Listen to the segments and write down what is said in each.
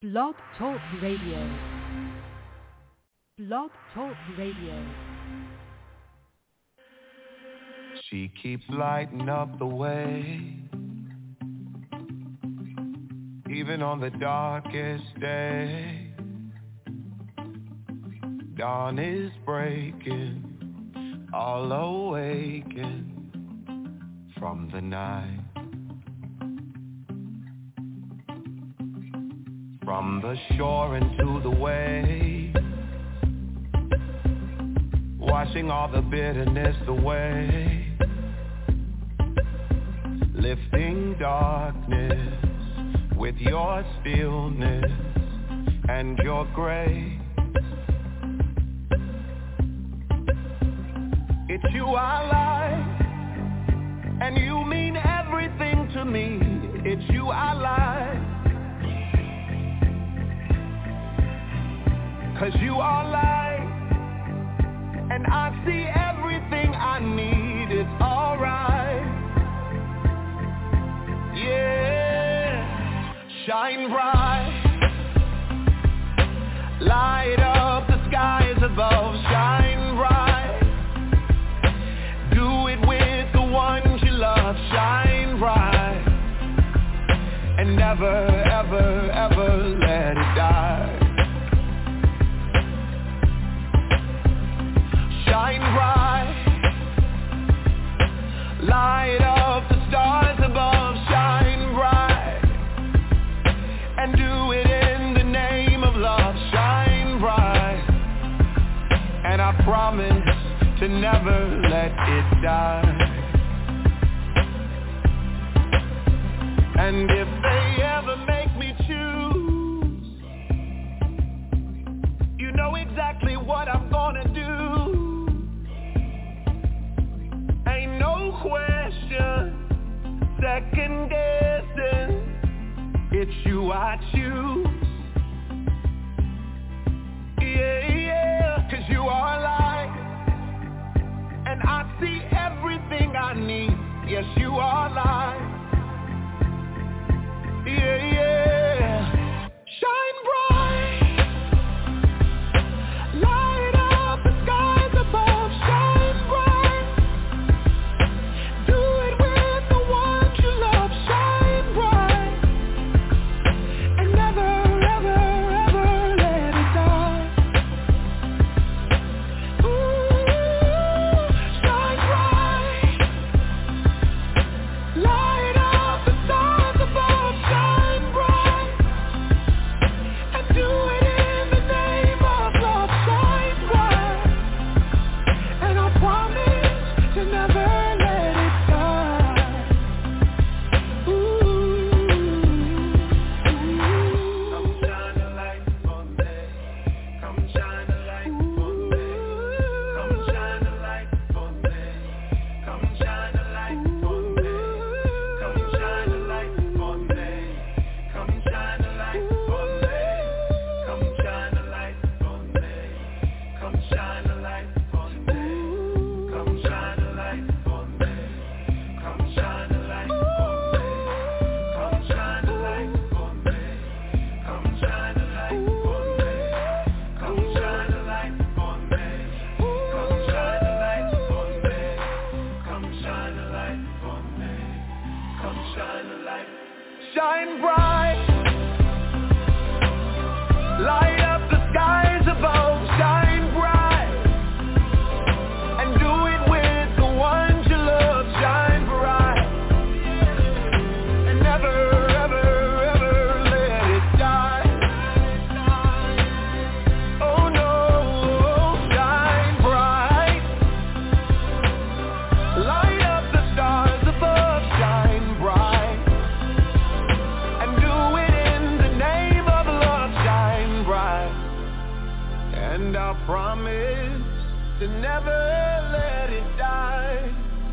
Blog Talk Radio. Blog Talk Radio. She keeps lighting up the way, even on the darkest day. Dawn is breaking, all awaken from the night. From the shore into the wave, washing all the bitterness away, lifting darkness with your stillness and your grace. It's you I like, and you mean everything to me. It's you I like, 'cause you are light, and I see everything I need. It's alright, yeah. Shine bright, light up the skies above. Shine bright, do it with the ones you love. Shine bright, and never, ever, ever let it die. Shine bright, light up the stars above. Shine bright, and do it in the name of love. Shine bright, and I promise to never let it die. And if they ever make me choose, you know exactly what I'm gonna do. Ain't no question, second guessing, it's you I choose. Yeah, yeah, 'cause you are light, and I see everything I need. Yes, you are light. Yeah, yeah. Shine bright, light up the skies above. Shine bright, do it with the ones you love. Shine bright, and never, ever, ever let it die. Ooh, shine bright, light up the stars above. Shine bright, and do it in the name of love. Shine bright, and I promise to never let it die. Ooh, come shine a light for me. Come shine a light for me. Come shine a light for me. Come shine a light for me. Come shine a light for me. Come shine a light for me. Come shine a light for me. Come shine a light for me. Come shine a light for me. Come shine a light for me. Come shine a light for me. Come shine a light for me. Come shine a light for me. Come shine a light for me. Come shine a light for me. Come shine a light. Shine bright, light up the skies above. Shine bright, and do it with the ones you love. Shine bright, and never, ever, ever let it die. Oh no, shine bright, light up the stars above. Shine bright, and do it in the name of love. Shine bright, and I promise to never let it die.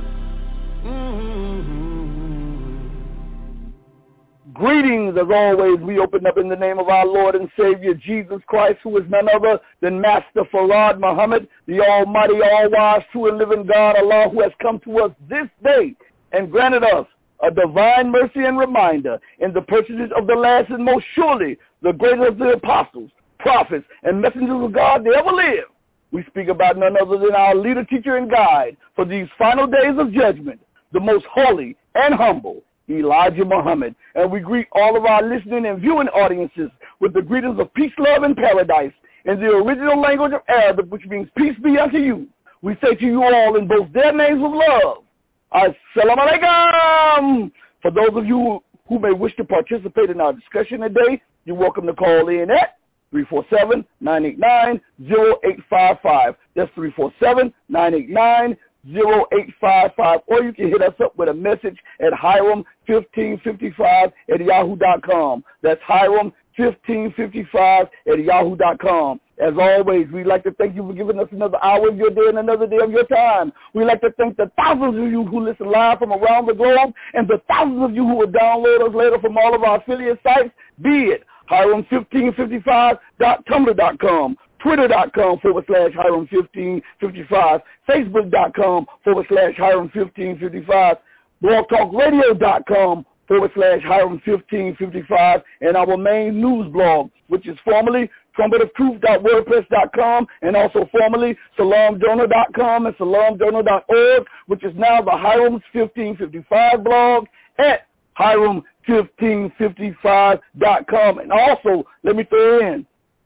Greetings, as always, we open up in the name of our Lord and Savior, Jesus Christ, who is none other than Master Farad Muhammad, the almighty, all-wise, true and living God, Allah, who has come to us this day and granted us a divine mercy and reminder in the personages of the last and most surely the greatest of the apostles, prophets, and messengers of God that ever lived. We speak about none other than our leader, teacher, and guide for these final days of judgment, the most holy and humble, Elijah Muhammad. And we greet all of our listening and viewing audiences with the greetings of peace, love, and paradise in the original language of Arabic, which means peace be unto you. We say to you all in both their names of love, Assalamu alaikum. For those of you who may wish to participate in our discussion today, you're welcome to call in at 347-989-0855. That's 347-989-0855. Or you can hit us up with a message at Hiram1555@yahoo.com. That's Hiram1555@yahoo.com. As always, we'd like to thank you for giving us another hour of your day and another day of your time. We'd like to thank the thousands of you who listen live from around the globe and the thousands of you who will download us later from all of our affiliate sites, be it Hiram1555.tumblr.com, Twitter.com/Hiram1555, Facebook.com/Hiram1555, BlogTalkRadio.com/Hiram1555, and our main news blog, which is formerly trumpetoftruth.wordpress.com and also formerly salamdonor.com and salamdonor.org, which is now the Hiram's 1555 blog at Hiram1555.com. And also, let me throw in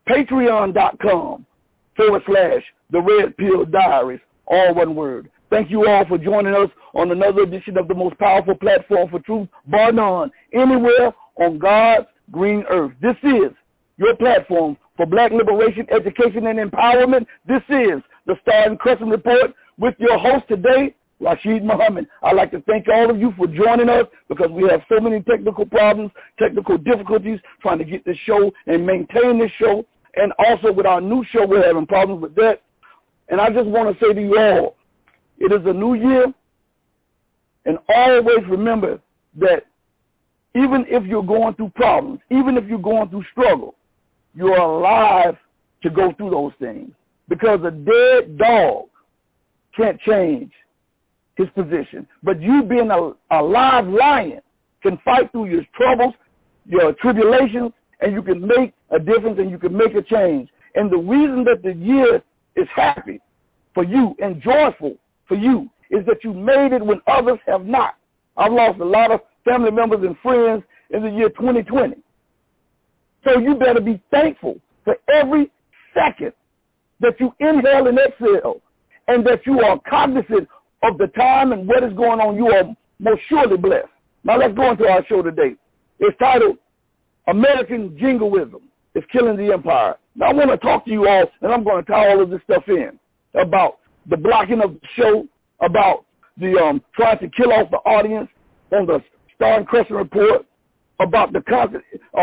patreon.com/The Red Pill Diaries, all one word. Thank you all for joining us on another edition of the most powerful platform for truth, bar none, anywhere on God's green earth. This is your platform for black liberation, education, and empowerment. This is the Star and Crescent Report with your host today, Rashid Muhammad. I'd like to thank all of you for joining us because we have so many technical problems, technical difficulties trying to get this show and maintain this show. And also with our new show, we're having problems with that. And I just want to say to you all, it is a new year, and always remember that even if you're going through problems, even if you're going through struggle, you're alive to go through those things, because a dead dog can't change his position. But you being a live lion can fight through your troubles, your tribulations, and you can make a difference and you can make a change. And the reason that the year is happy for you and joyful for you is that you made it when others have not. I've lost a lot of family members and friends in the year 2020. So you better be thankful for every second that you inhale and exhale, and that you are cognizant of the time and what is going on. You are most surely blessed. Now let's go into our show today. It's titled American Jingoism is Killing the Empire. Now I want to talk to you all, and I'm going to tie all of this stuff in, about the blocking of the show, about the trying to kill off the audience on the Star and Crescent Report, about the constant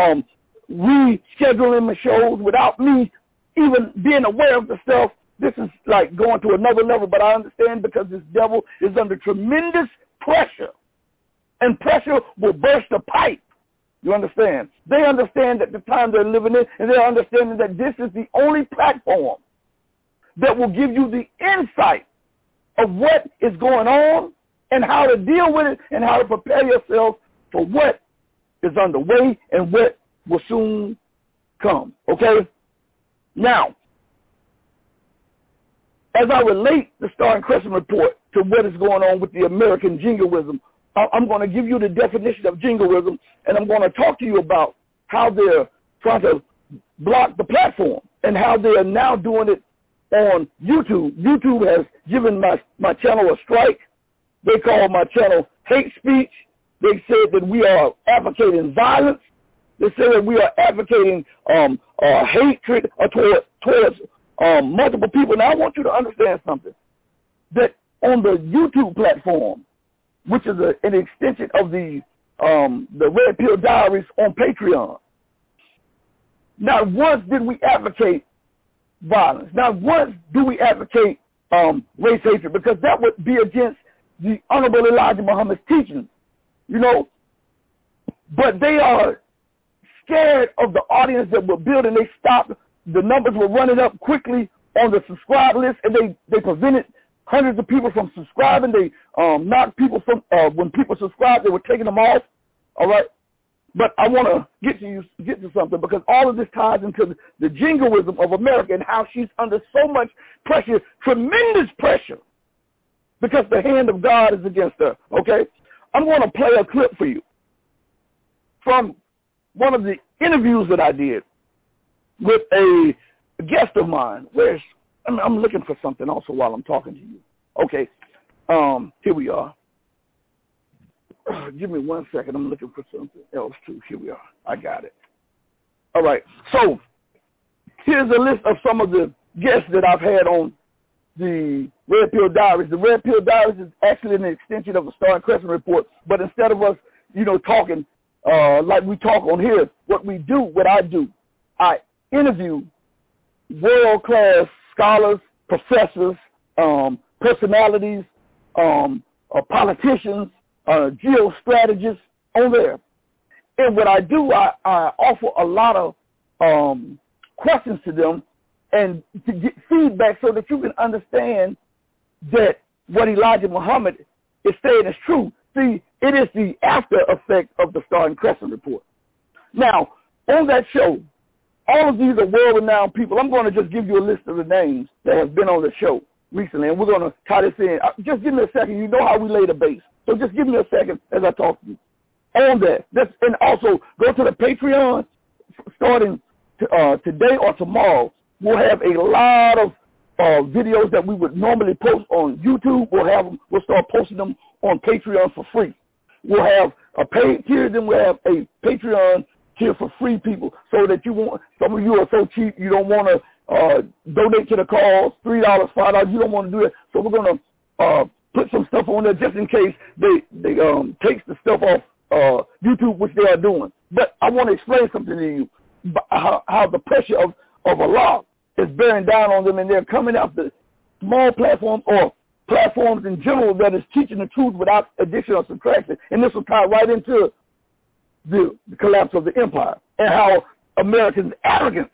rescheduling the shows without me even being aware of the stuff. This is like going to another level, but I understand because this devil is under tremendous pressure, and pressure will burst a pipe. You understand? They understand that the time they're living in, and they're understanding that this is the only platform that will give you the insight of what is going on and how to deal with it and how to prepare yourself for what is underway and what will soon come. Okay? Now, as I relate the Star and Crescent Report to what is going on with the American jingoism, I'm going to give you the definition of jingoism, and I'm going to talk to you about how they're trying to block the platform and how they are now doing it on YouTube. YouTube has given my channel a strike. They call my channel hate speech. They said that we are advocating violence. They said that we are advocating hatred towards multiple people. Now, I want you to understand something, that on the YouTube platform, which is an extension of the Red Pill Diaries on Patreon, not once did we advocate violence. Not once do we advocate race hatred, because that would be against the Honorable Elijah Muhammad's teachings, you know. But they are scared of the audience that we're building. They stopped. The numbers were running up quickly on the subscribe list, and they prevented hundreds of people from subscribing. They knocked people from, when people subscribed, they were taking them off, all right? But I want to get to something, because all of this ties into the jingoism of America and how she's under so much pressure, tremendous pressure, because the hand of God is against her, okay? I'm going to play a clip for you from one of the interviews that I did with a guest of mine. I'm looking for something also while I'm talking to you. Okay, here we are. Give me 1 second. I'm looking for something else, too. Here we are. I got it. All right. So here's a list of some of the guests that I've had on the Red Pill Diaries. The Red Pill Diaries is actually an extension of the Star and Crescent Report, but instead of us, talking like we talk on here, what I do, I interview world-class scholars, professors, personalities, politicians, geostrategists on there. And what I do, I offer a lot of questions to them and to get feedback so that you can understand that what Elijah Muhammad is saying is true. See, it is the after effect of the Star and Crescent Report. Now, on that show, all of these are world-renowned people. I'm going to just give you a list of the names that have been on the show recently, and we're going to tie this in. Just give me a second. You know how we lay the base. So just give me a second as I talk to you on that. And also go to the Patreon starting today or tomorrow. We'll have a lot of videos that we would normally post on YouTube. We'll start posting them on Patreon for free. We'll have a paid tier, then we'll have a Patreon tier for free people, so that some of you are so cheap you don't want to donate to the cause, $3, $5. You don't want to do that. So we're going to put some stuff on there just in case they take the stuff off YouTube, which they are doing. But I want to explain something to you, how the pressure of Allah is bearing down on them, and they're coming after small platforms or platforms in general that is teaching the truth without addition or subtraction. And this will tie right into the collapse of the empire and how Americans' arrogance,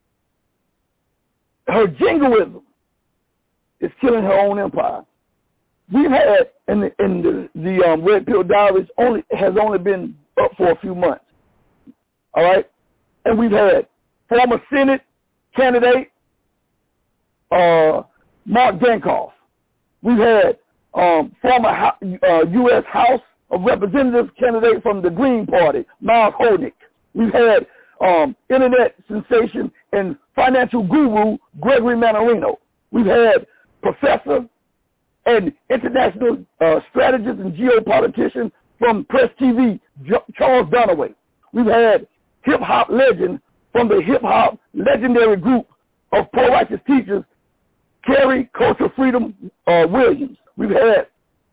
her jingoism, is killing her own empire. We've had, in the Red Pill Diaries has only been up for a few months, all right? And we've had former Senate candidate Mark Dankoff. We've had former U.S. House of Representatives candidate from the Green Party, Miles Holdnick. We've had internet sensation and financial guru Gregory Mannarino. We've had professor and international strategist and geopolitician from Press TV, Charles Dunaway. We've had hip-hop legend from the hip-hop legendary group of pro-righteous teachers, Carrie Culture Freedom Williams. We've had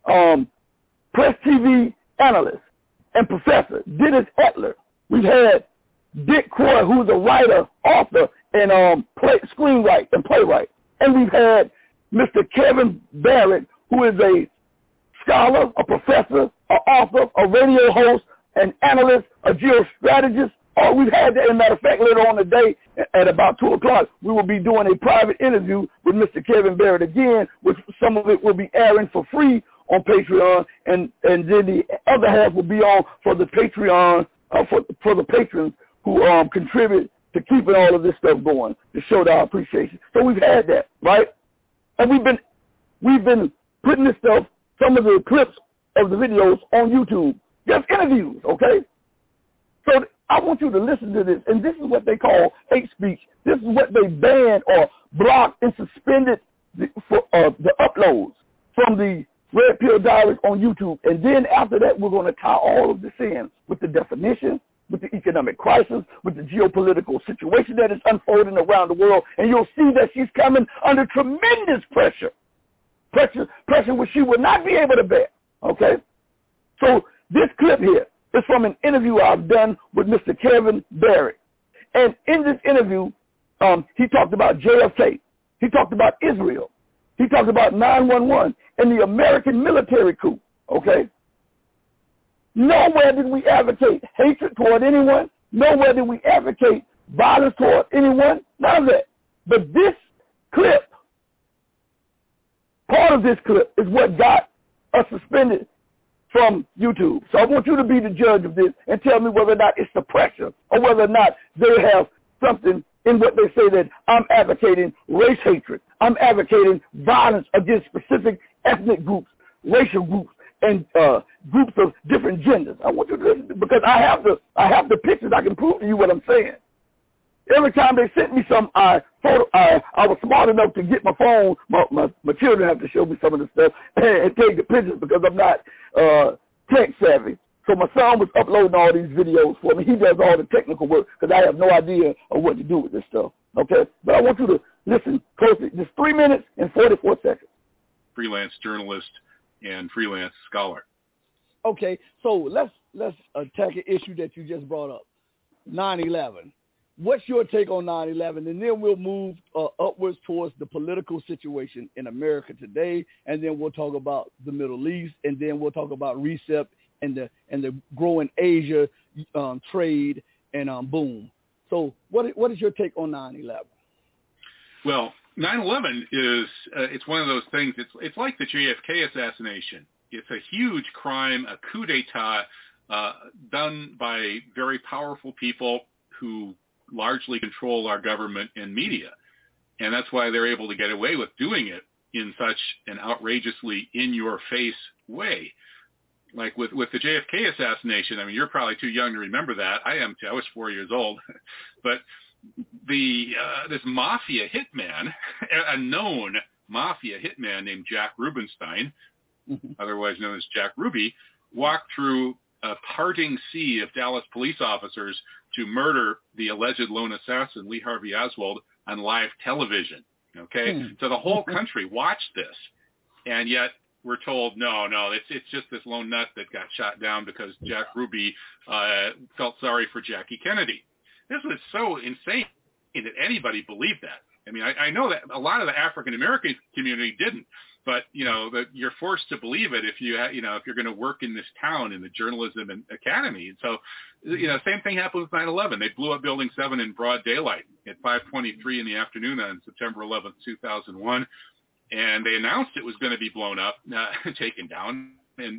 Press TV analyst and professor Dennis Etler. We've had Dick Croy, who's a writer, author, and screenwriter and playwright. And we've had Mr. Kevin Barrett, who is a scholar, a professor, an author, a radio host, an analyst, a geostrategist. We've had that. As a matter of fact, later on today at about 2 o'clock, we will be doing a private interview with Mr. Kevin Barrett again, which some of it will be airing for free on Patreon, and then the other half will be on for the Patreon, for the patrons who contribute to keeping all of this stuff going, to show our appreciation. So we've had that, right? And we've been putting this stuff, some of the clips of the videos on YouTube, just interviews, okay? So I want you to listen to this, and this is what they call hate speech. This is what they banned or blocked and suspended the uploads from the Red Pill Diaries on YouTube. And then after that, we're going to tie all of this in with the definition, with the economic crisis, with the geopolitical situation that is unfolding around the world. And you'll see that she's coming under tremendous pressure which she will not be able to bear, okay? So this clip here is from an interview I've done with Mr. Kevin Barrett. And in this interview, he talked about JFK. He talked about Israel. He talked about 9/11 and the American military coup, okay? Nowhere did we advocate hatred toward anyone. Nowhere did we advocate violence toward anyone. None of that. But this clip part of this clip is what got us suspended from YouTube. So I want you to be the judge of this and tell me whether or not it's the pressure or whether or not they have something in what they say that I'm advocating race hatred. I'm advocating violence against specific ethnic groups, racial groups, and groups of different genders. I want you to listen because I have the pictures. I can prove to you what I'm saying. Every time they sent me some, I was smart enough to get my phone. My children have to show me some of the stuff and take the pictures because I'm not tech savvy. So my son was uploading all these videos for me. He does all the technical work because I have no idea of what to do with this stuff. Okay? But I want you to listen closely. Just 3 minutes and 44 seconds. Freelance journalist and freelance scholar. Okay, so let's attack an issue that you just brought up, 9/11. What's your take on 9/11? And then we'll move upwards towards the political situation in America today, and then we'll talk about the Middle East, and then we'll talk about RCEP and the growing Asia trade and boom. So what is your take on 9/11? Well, 9/11 is it's one of those things. It's like the JFK assassination. It's a huge crime, a coup d'état done by very powerful people who largely control our government and media. And that's why they're able to get away with doing it in such an outrageously in-your-face way. Like with the JFK assassination, I mean, you're probably too young to remember that. I am too. I was 4 years old. But this mafia hitman, a known mafia hitman named Jack Rubenstein, otherwise known as Jack Ruby, walked through a parting sea of Dallas police officers to murder the alleged lone assassin, Lee Harvey Oswald, on live television. Okay? So the whole country watched this, and yet we're told, no, it's just this lone nut that got shot down because Jack Ruby felt sorry for Jackie Kennedy. This was so insane that anybody believed that. I mean, I know that a lot of the African-American community didn't, but, that you're forced to believe it if if you're going to work in this town in the journalism and academy. And so, same thing happened with 9/11. They blew up Building 7 in broad daylight at 5:23 in the afternoon on September 11th, 2001. And they announced it was going to be blown up, taken down. And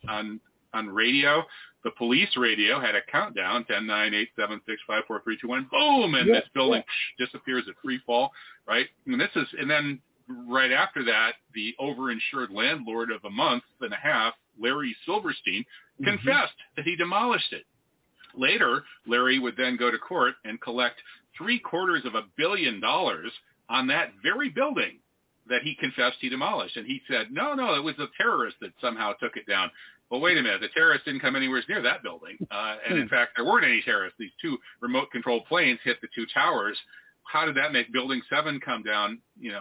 on radio, the police radio had a countdown, 10, 9, 8, 7, 6, 5, 4, 3, 2, 1, boom, and this building disappears at free fall, right? And then right after that, the overinsured landlord of a month and a half, Larry Silverstein, confessed that he demolished it. Later, Larry would then go to court and collect $750 million on that very building that he confessed he demolished. And he said, no, it was a terrorist that somehow took it down. Well, wait a minute. The terrorists didn't come anywhere near that building. And in fact, there weren't any terrorists. These two remote-controlled planes hit the two towers. How did that make Building 7 come down,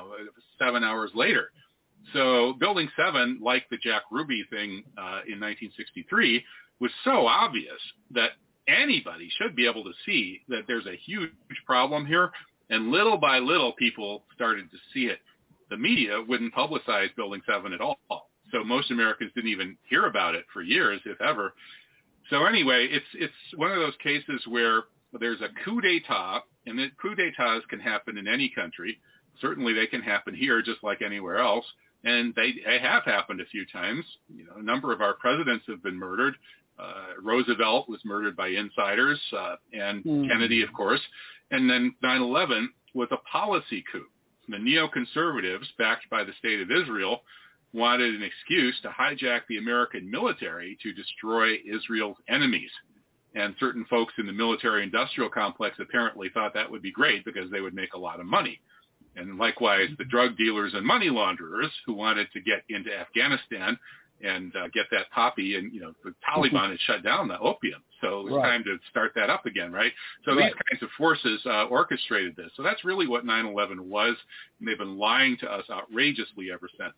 7 hours later? So Building 7, like the Jack Ruby thing in 1963, was so obvious that anybody should be able to see that there's a huge problem here. And little by little, people started to see it. The media wouldn't publicize Building 7 at all. So most Americans didn't even hear about it for years, if ever. So anyway, it's one of those cases where there's a coup d'etat, and the coup d'etats can happen in any country. Certainly they can happen here just like anywhere else. And they have happened a few times. A number of our presidents have been murdered. Roosevelt was murdered by insiders, and Kennedy, of course. And then 9/11 was a policy coup. The neoconservatives, backed by the State of Israel, wanted an excuse to hijack the American military to destroy Israel's enemies. And certain folks in the military-industrial complex apparently thought that would be great because they would make a lot of money. And likewise, the drug dealers and money launderers who wanted to get into Afghanistan and get that poppy, and the Taliban had shut down the opium, so it was time to start that up again, right? So these kinds of forces orchestrated this. So that's really what 9/11 was, and they've been lying to us outrageously ever since.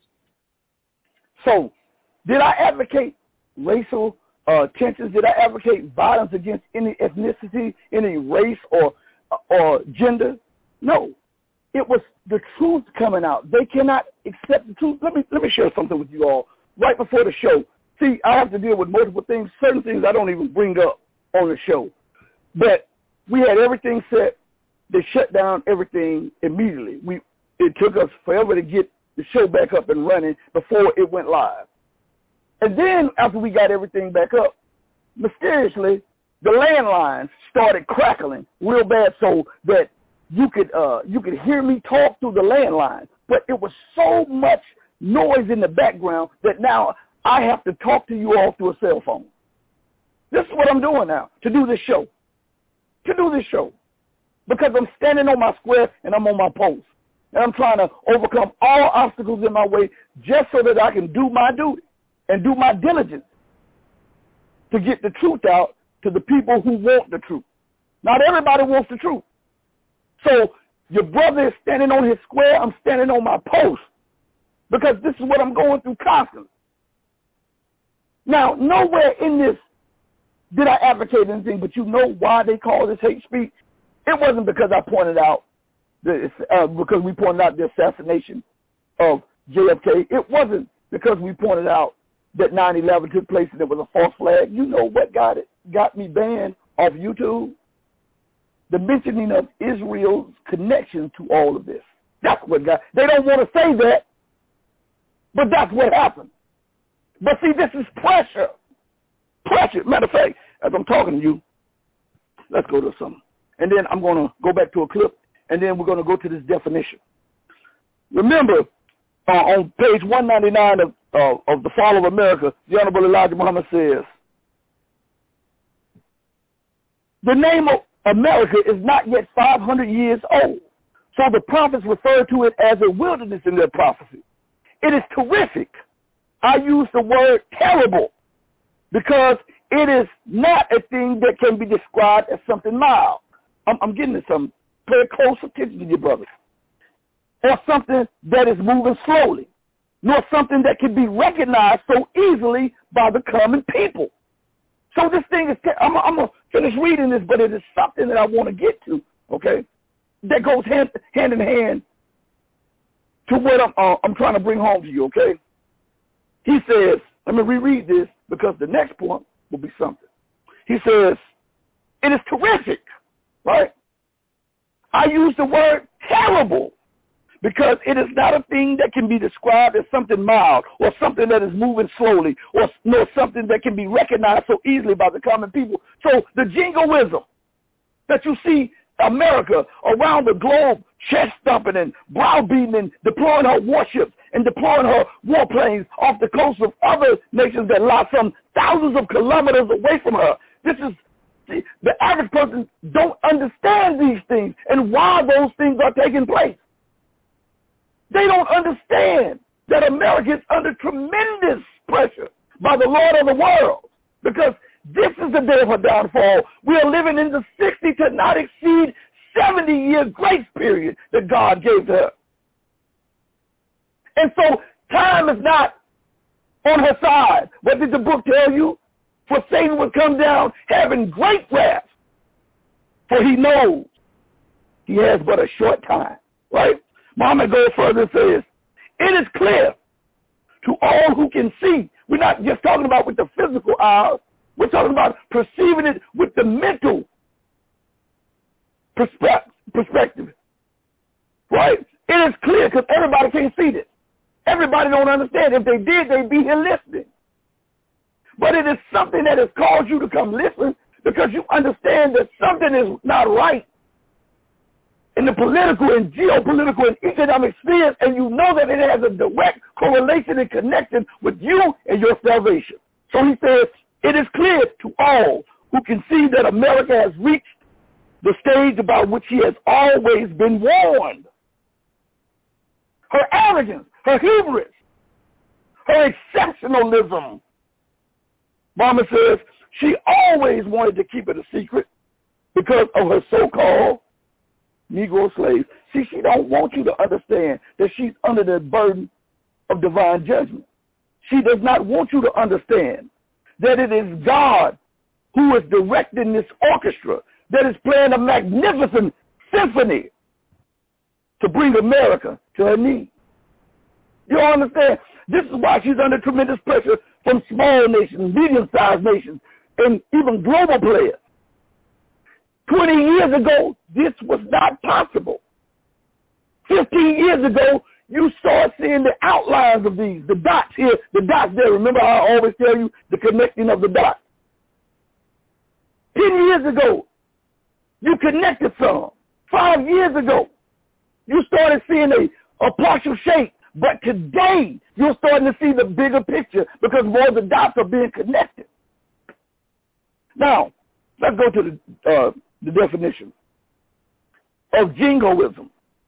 So, did I advocate racial tensions? Did I advocate violence against any ethnicity, any race, or gender? No. It was the truth coming out. They cannot accept the truth. Let me share something with you all. Right before the show, see, I have to deal with multiple things. Certain things I don't even bring up on the show. But we had everything set. They shut down everything immediately. It took us forever to get the show back up and running before it went live. And then after we got everything back up, mysteriously, the landlines started crackling real bad so that you could hear me talk through the landline. But it was so much noise in the background that now I have to talk to you all through a cell phone. This is what I'm doing now, to do this show. Because I'm standing on my square and I'm on my post. And I'm trying to overcome all obstacles in my way just so that I can do my duty and do my diligence to get the truth out to the people who want the truth. Not everybody wants the truth. So your brother is standing on his square, I'm standing on my post, because this is what I'm going through constantly. Now, nowhere in this did I advocate anything, but you know why they call this hate speech? It wasn't because I pointed out, because we pointed out the assassination of JFK. It wasn't because we pointed out that 9/11 took place and it was a false flag. You know what got me banned off YouTube? The mentioning of Israel's connection to all of this. That's what got. They don't want to say that, but that's what happened. But see, this is pressure. Pressure. Matter of fact, as I'm talking to you, let's go to something. And then I'm going to go back to a clip, and then we're going to go to this definition. Remember, on page 199 of The Fall of America, the Honorable Elijah Muhammad says, the name of America is not yet 500 years old, so the prophets refer to it as a wilderness in their prophecy. It is terrific. I use the word terrible because it is not a thing that can be described as something mild. I'm getting to something. Pay close attention to your brothers. Or something that is moving slowly, nor something that can be recognized so easily by the common people. So this thing is, I'm going to finish reading this, but it is something that I want to get to, okay, that goes hand in hand to what I'm trying to bring home to you, okay? He says, let me reread this because the next point will be something. He says, it is terrific, right? I use the word terrible because it is not a thing that can be described as something mild or something that is moving slowly or something that can be recognized so easily by the common people. So the jingoism that you see America around the globe chest thumping and browbeating and deploying her warships and deploying her warplanes off the coast of other nations that lie some thousands of kilometers away from her. This is the average person don't understand these things and why those things are taking place. They don't understand that America is under tremendous pressure by the Lord of the world because this is the day of her downfall. We are living in the 60 to not exceed 70-year grace period that God gave to her. And so time is not on her side. What did the book tell you? For Satan would come down having great wrath, for he knows he has but a short time, right? Muhammad goes further and says, it is clear to all who can see. We're not just talking about with the physical eyes. We're talking about perceiving it with the mental perspective, right? It is clear because everybody can't see this. Everybody don't understand. If they did, they'd be here listening. But it is something that has caused you to come listen because you understand that something is not right in the political and geopolitical and economic spheres, and you know that it has a direct correlation and connection with you and your salvation. So he says, it is clear to all who can see that America has reached the stage about which he has always been warned. Her arrogance, her hubris, her exceptionalism. Mama says she always wanted to keep it a secret because of her so-called Negro slaves. See, she don't want you to understand that she's under the burden of divine judgment. She does not want you to understand that it is God who is directing this orchestra that is playing a magnificent symphony to bring America to her knees. You understand? This is why she's under tremendous pressure from small nations, medium-sized nations, and even global players. 20 years ago, this was not possible. 15 years ago, you start seeing the outlines of these, the dots here, the dots there. Remember how I always tell you the connecting of the dots? 10 years ago, you connected some. 5 years ago, you started seeing a partial shape. But today, you're starting to see the bigger picture because more of the dots are being connected. Now, let's go to the definition of jingoism.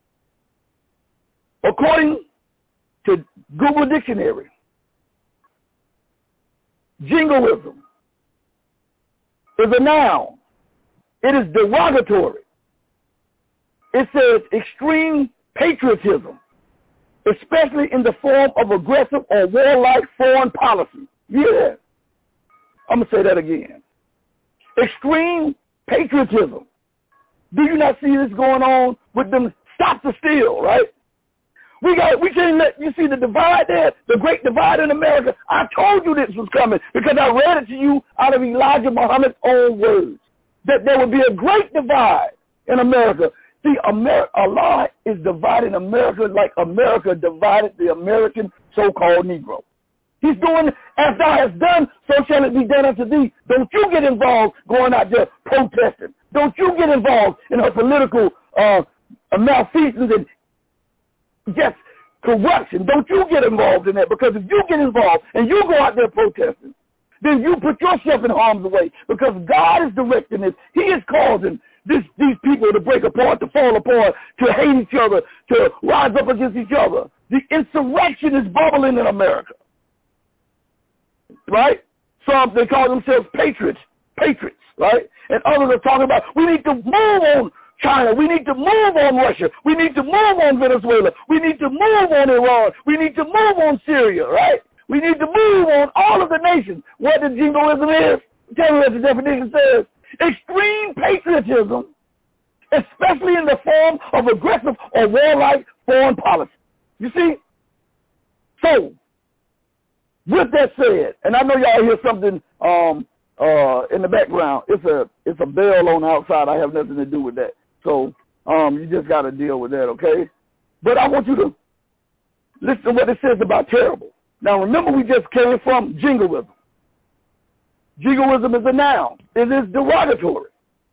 According to Google Dictionary, jingoism is a noun. It is derogatory. It says extreme patriotism, especially in the form of aggressive or warlike foreign policy. Yeah. I'm going to say that again. Extreme patriotism. Do you not see this going on with them stop the steal, right? We can't let you see the divide there, the great divide in America. I told you this was coming because I read it to you out of Elijah Muhammad's own words, that there would be a great divide in America. See, Allah is dividing America like America divided the American so-called Negro. He's doing, as thou hast done, so shall it be done unto thee. Don't you get involved going out there protesting. Don't you get involved in her political malfeasance and just corruption. Don't you get involved in that, because if you get involved and you go out there protesting, then you put yourself in harm's way, because God is directing this. He is causing these people to break apart, to fall apart, to hate each other, to rise up against each other. The insurrection is bubbling in America. Right? Some, they call themselves patriots, right? And others are talking about, we need to move on China. We need to move on Russia. We need to move on Venezuela. We need to move on Iran. We need to move on Syria, right? We need to move on all of the nations. What the jingoism is? Tell me what the definition says. Extreme patriotism, especially in the form of aggressive or warlike foreign policy. You see? So, with that said, and I know y'all hear something in the background. It's a bell on the outside. I have nothing to do with that. So you just got to deal with that, okay? But I want you to listen to what it says about terrible. Now, remember, we just came from jingoism. Jingoism is a noun. It is derogatory.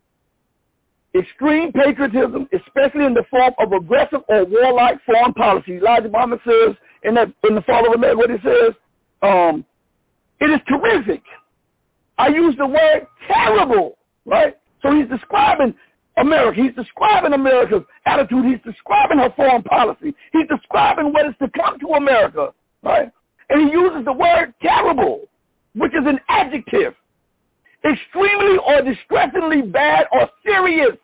Extreme patriotism, especially in the form of aggressive or warlike foreign policy. Elijah Muhammad says in the Fall of America, what he says, it is terrific. I use the word terrible, right? So he's describing America. He's describing America's attitude. He's describing her foreign policy. He's describing what is to come to America, right? And he uses the word terrible, which is an adjective. Extremely or distressingly bad or serious,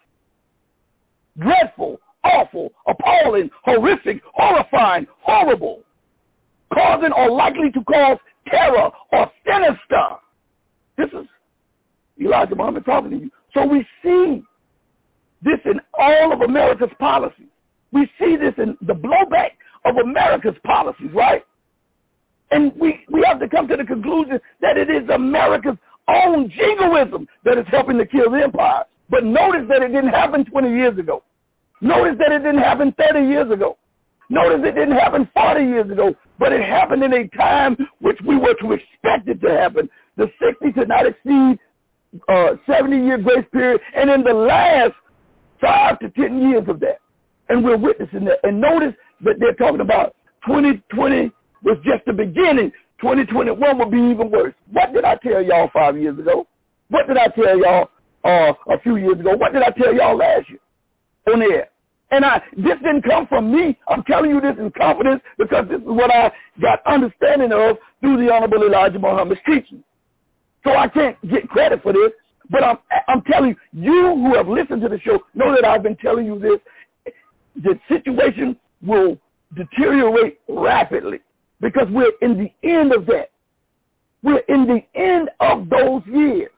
dreadful, awful, appalling, horrific, horrifying, horrible, causing or likely to cause terror or sinister. This is Elijah Muhammad talking to you. So we see this in all of America's policies. We see this in the blowback of America's policies, right? And we have to come to the conclusion that it is America's own jingoism that is helping to kill the empire. But notice that it didn't happen 20 years ago. Notice that it didn't happen 30 years ago. Notice it didn't happen 40 years ago. But it happened in a time which we were to expect it to happen. The 60 to not exceed 70-year grace period, and in the last 5 to 10 years of that. And we're witnessing that. And notice that they're talking about 2020 was just the beginning. 2021 will be even worse. What did I tell y'all 5 years ago? What did I tell y'all a few years ago? What did I tell y'all last year on air? And this didn't come from me. I'm telling you this in confidence because this is what I got understanding of through the Honorable Elijah Muhammad's teaching. So I can't get credit for this, but I'm telling you who have listened to the show, know that I've been telling you this. The situation will deteriorate rapidly because we're in the end of that. We're in the end of those years,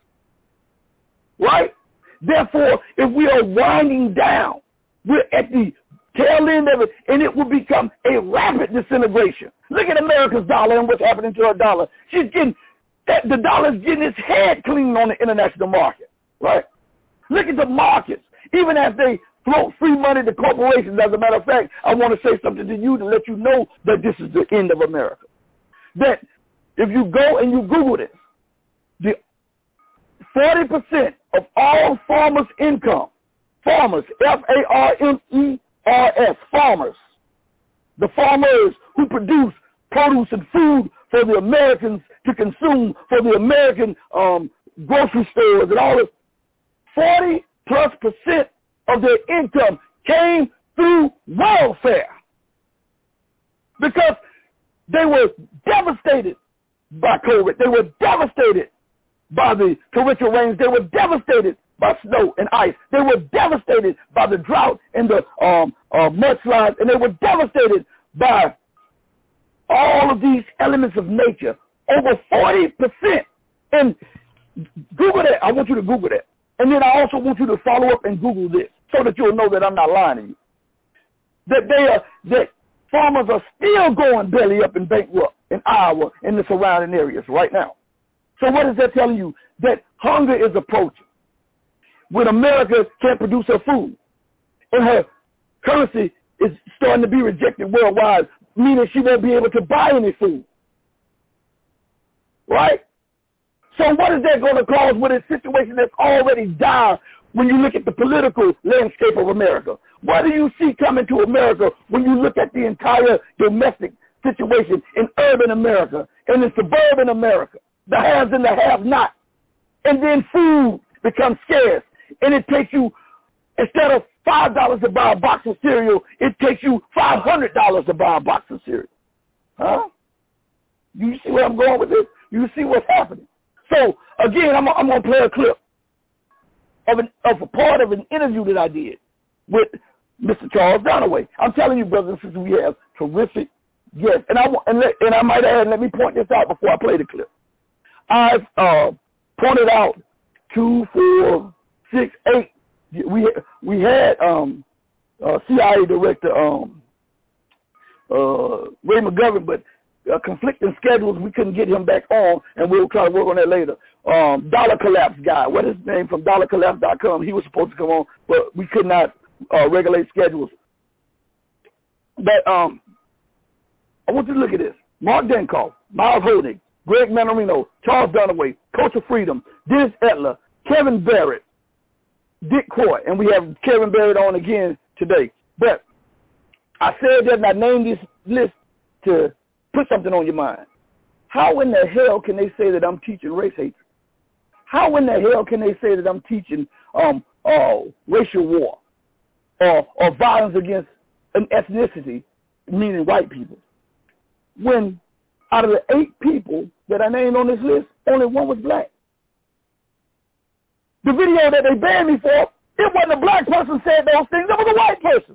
right? Therefore, if we are winding down, we're at the tail end of it, and it will become a rapid disintegration. Look at America's dollar and what's happening to her dollar. The dollar's getting its head cleaned on the international market, right? Look at the markets. Even as they float free money to corporations. As a matter of fact, I want to say something to you to let you know that this is the end of America. That if you go and you Google this, the 40% of all farmers' income, farmers, F-A-R-M-E-R-S, farmers, the farmers who produce produce and food for the Americans to consume, for the American grocery stores and all this, 40+% of their income came through welfare because they were devastated by COVID. They were devastated by the torrential rains. They were devastated by snow and ice. They were devastated by the drought and the mudslides, and they were devastated by all of these elements of nature. Over 40%. And Google that. I want you to Google that. And then I also want you to follow up and Google this so that you'll know that I'm not lying to you. That farmers are still going belly up and bankrupt in Iowa and the surrounding areas right now. So what is that telling you? That hunger is approaching. When America can't produce her food and her currency is starting to be rejected worldwide, meaning she won't be able to buy any food. Right? So what is that going to cause with a situation that's already dire when you look at the political landscape of America? What do you see coming to America when you look at the entire domestic situation in urban America and in suburban America, the haves and the have-not? And then food becomes scarce, and it takes you, instead of $5 to buy a box of cereal, it takes you $500 to buy a box of cereal. Huh? You see where I'm going with this? You see what's happening? So, again, I'm going to play a clip of a part of an interview that I did with Mr. Charles Dunaway. I'm telling you, brothers and sisters, we have terrific guests. And I might add, let me point this out before I play the clip. I've pointed out 2, 4, 6, 8. We had CIA Director Ray McGovern, but conflicting schedules, we couldn't get him back on, and we'll try to work on that later. Dollar Collapse guy, what is his name, from dollarcollapse.com, he was supposed to come on, but we could not regulate schedules. But I want you to look at this. Mark Denkoff, Miles Holding, Greg Manorino, Charles Dunaway, Coach of Freedom, Dennis Etler, Kevin Barrett, Dick Coy, and we have Kevin Barrett on again today. But I said that, and I named this list to put something on your mind. How in the hell can they say that I'm teaching race hatred? How in the hell can they say that I'm teaching racial war or violence against an ethnicity, meaning white people, when out of the 8 people that I named on this list, only 1 was black? The video that they banned me for, it wasn't a black person said those things, it was a white person.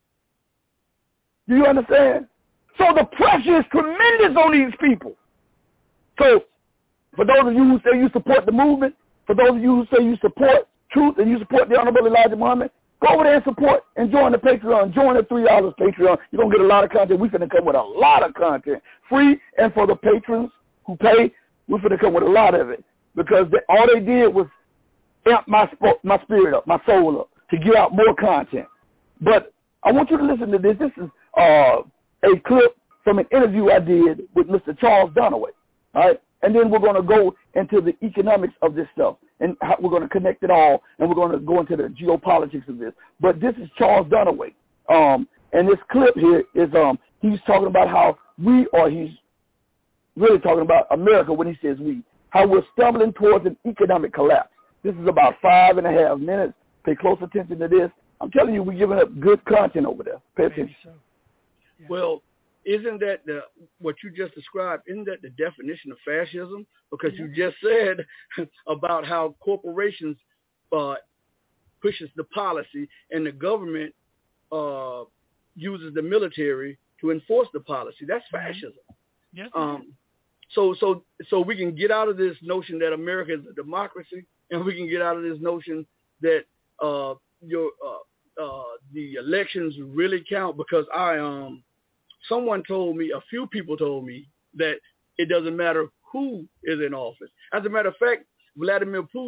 Do you understand? So the pressure is tremendous on these people. So for those of you who say you support the movement, for those of you who say you support truth and you support the Honorable Elijah Muhammad, go over there and support and join the Patreon. Join the $3 Patreon. You're going to get a lot of content. We're going to come with a lot of content. Free, and for the patrons who pay, we're going to come with a lot of it. Because all they did was amp my spirit up, my soul up, to get out more content. But I want you to listen to this. This is a clip from an interview I did with Mr. Charles Dunaway, all right? And then we're going to go into the economics of this stuff, and how we're going to connect it all, and we're going to go into the geopolitics of this. But this is Charles Dunaway, and this clip here is he's talking about how he's really talking about America when he says we, how we're stumbling towards an economic collapse. This is about 5.5 minutes. Pay close attention to this. I'm telling you, we're giving up good content over there. Pay attention. Yeah. Well, isn't that what you just described, isn't that the definition of fascism? Because you just said about how corporations pushes the policy and the government uses the military to enforce the policy. That's fascism. Yes. So we can get out of this notion that America is a democracy, and we can get out of this notion that the elections really count, because someone told me, a few people told me, that it doesn't matter who is in office. As a matter of fact, Vladimir Putin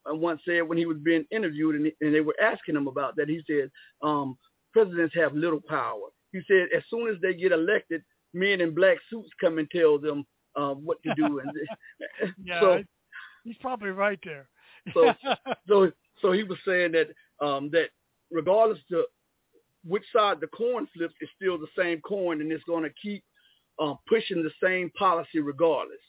once said when he was being interviewed, and they were asking him about that. He said, presidents have little power. He said, as soon as they get elected, men in black suits come and tell them what to do. And yeah, so he's probably right there. so he was saying that that regardless to which side the coin flips, it's still the same coin, and it's going to keep pushing the same policy regardless.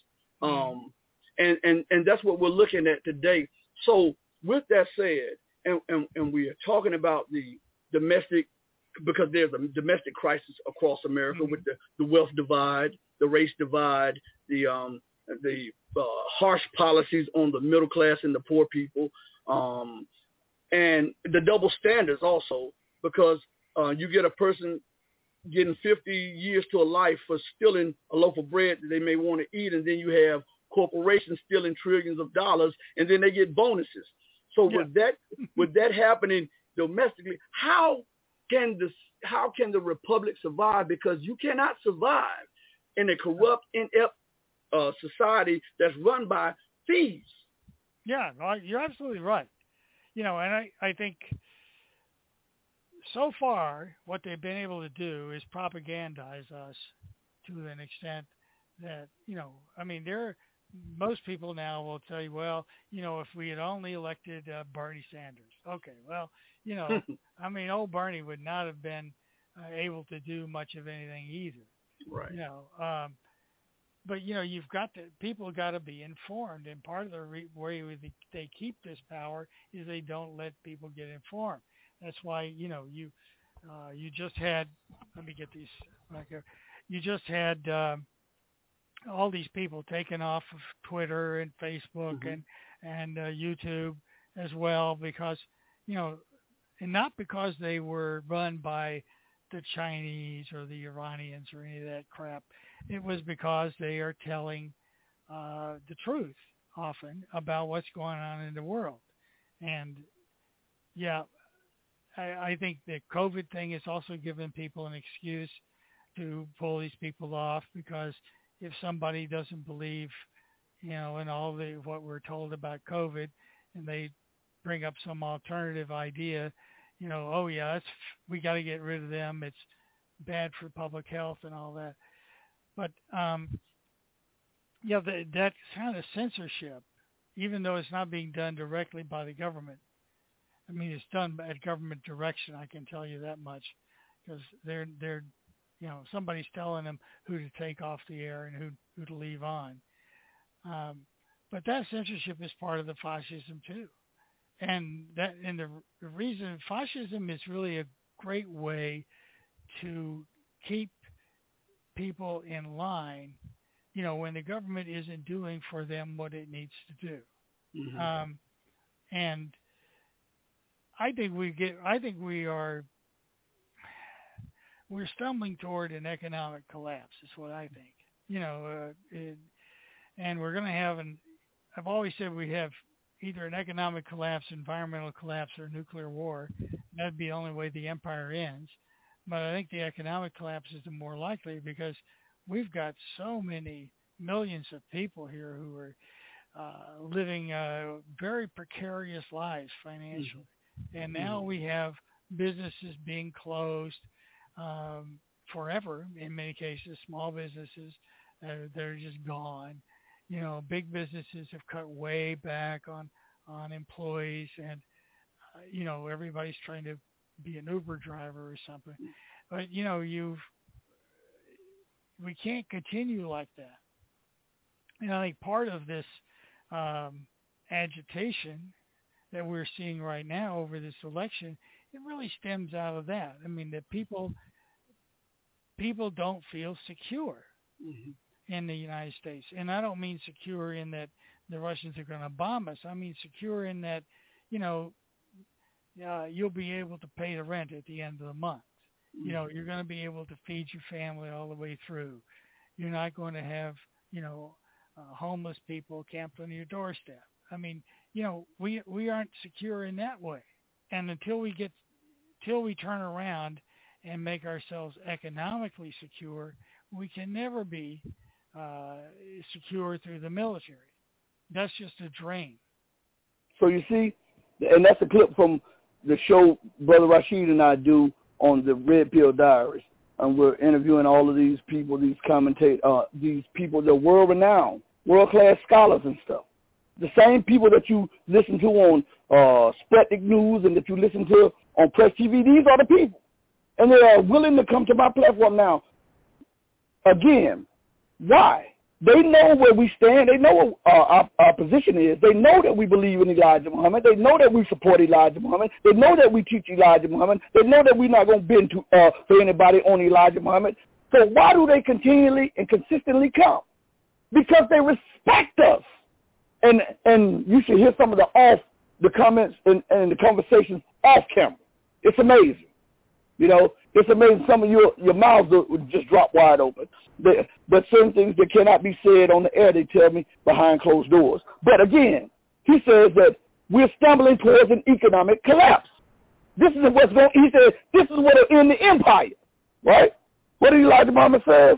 And that's what we're looking at today. So with that said, and we are talking about the domestic, because there's a domestic crisis across America with the wealth divide, the race divide, the harsh policies on the middle class and the poor people, and the double standards also, because you get a person getting 50 years to a life for stealing a loaf of bread that they may want to eat, and then you have corporations stealing trillions of dollars, and then they get bonuses. So with that happening domestically, how can the republic survive? Because you cannot survive in a corrupt, inept society that's run by thieves. Yeah, you're absolutely right. And I think so far what they've been able to do is propagandize us to an extent that, most people now will tell you, well, if we had only elected Bernie Sanders. Okay, well, old Bernie would not have been able to do much of anything either. Right. But people got to be informed, and part of the way they keep this power is they don't let people get informed. That's why you just had, let me get these back here. You just had all these people taken off of Twitter and Facebook and YouTube as well, because and not because they were run by the Chinese or the Iranians or any of that crap. It was because they are telling the truth often about what's going on in the world. And I think the COVID thing has also given people an excuse to pull these people off, because if somebody doesn't believe, in all what we're told about COVID, and they bring up some alternative idea, we got to get rid of them. It's bad for public health and all that. But that kind of censorship, even though it's not being done directly by the government. It's done at government direction. I can tell you that much, because they're somebody's telling them who to take off the air and who to leave on. But that censorship is part of the fascism too. And the reason fascism is really a great way to keep people in line, when the government isn't doing for them what it needs to do. And I think we're stumbling toward an economic collapse, is what I think. And we're going to have I've always said we have either an economic collapse, environmental collapse, or nuclear war. That'd be the only way the empire ends. But I think the economic collapse is the more likely, because we've got so many millions of people here who are living very precarious lives financially. And now we have businesses being closed forever, in many cases, small businesses they're just gone. Big businesses have cut way back on employees, and everybody's trying to be an Uber driver or something. But we can't continue like that. And I think part of this agitation that we're seeing right now over this election, it really stems out of that. That people don't feel secure in the United States. And I don't mean secure in that the Russians are going to bomb us. I mean secure in that, you'll be able to pay the rent at the end of the month. You're going to be able to feed your family all the way through. You're not going to have, homeless people camped on your doorstep. We aren't secure in that way. And until we turn around and make ourselves economically secure, we can never be secure through the military. That's just a drain. So you see, and that's a clip from the show Brother Rashid and I do on the Red Pill Diaries. And we're interviewing all of these people, these commentators, these people, they're world-renowned, world-class scholars and stuff. The same people that you listen to on Sputnik News and that you listen to on Press TV, these are the people. And they are willing to come to my platform now. Again, why? They know where we stand. They know what our position is. They know that we believe in Elijah Muhammad. They know that we support Elijah Muhammad. They know that we teach Elijah Muhammad. They know that we're not going to bend for anybody on Elijah Muhammad. So why do they continually and consistently come? Because they respect us. And you should hear some of the comments and the conversations off camera. It's amazing. You know, it's amazing. Some of your mouths would just drop wide open. But certain things that cannot be said on the air, they tell me behind closed doors. But again, he says that we're stumbling towards an economic collapse. This is what's going. He says this is what will end the empire, right? What did Elijah Muhammad says?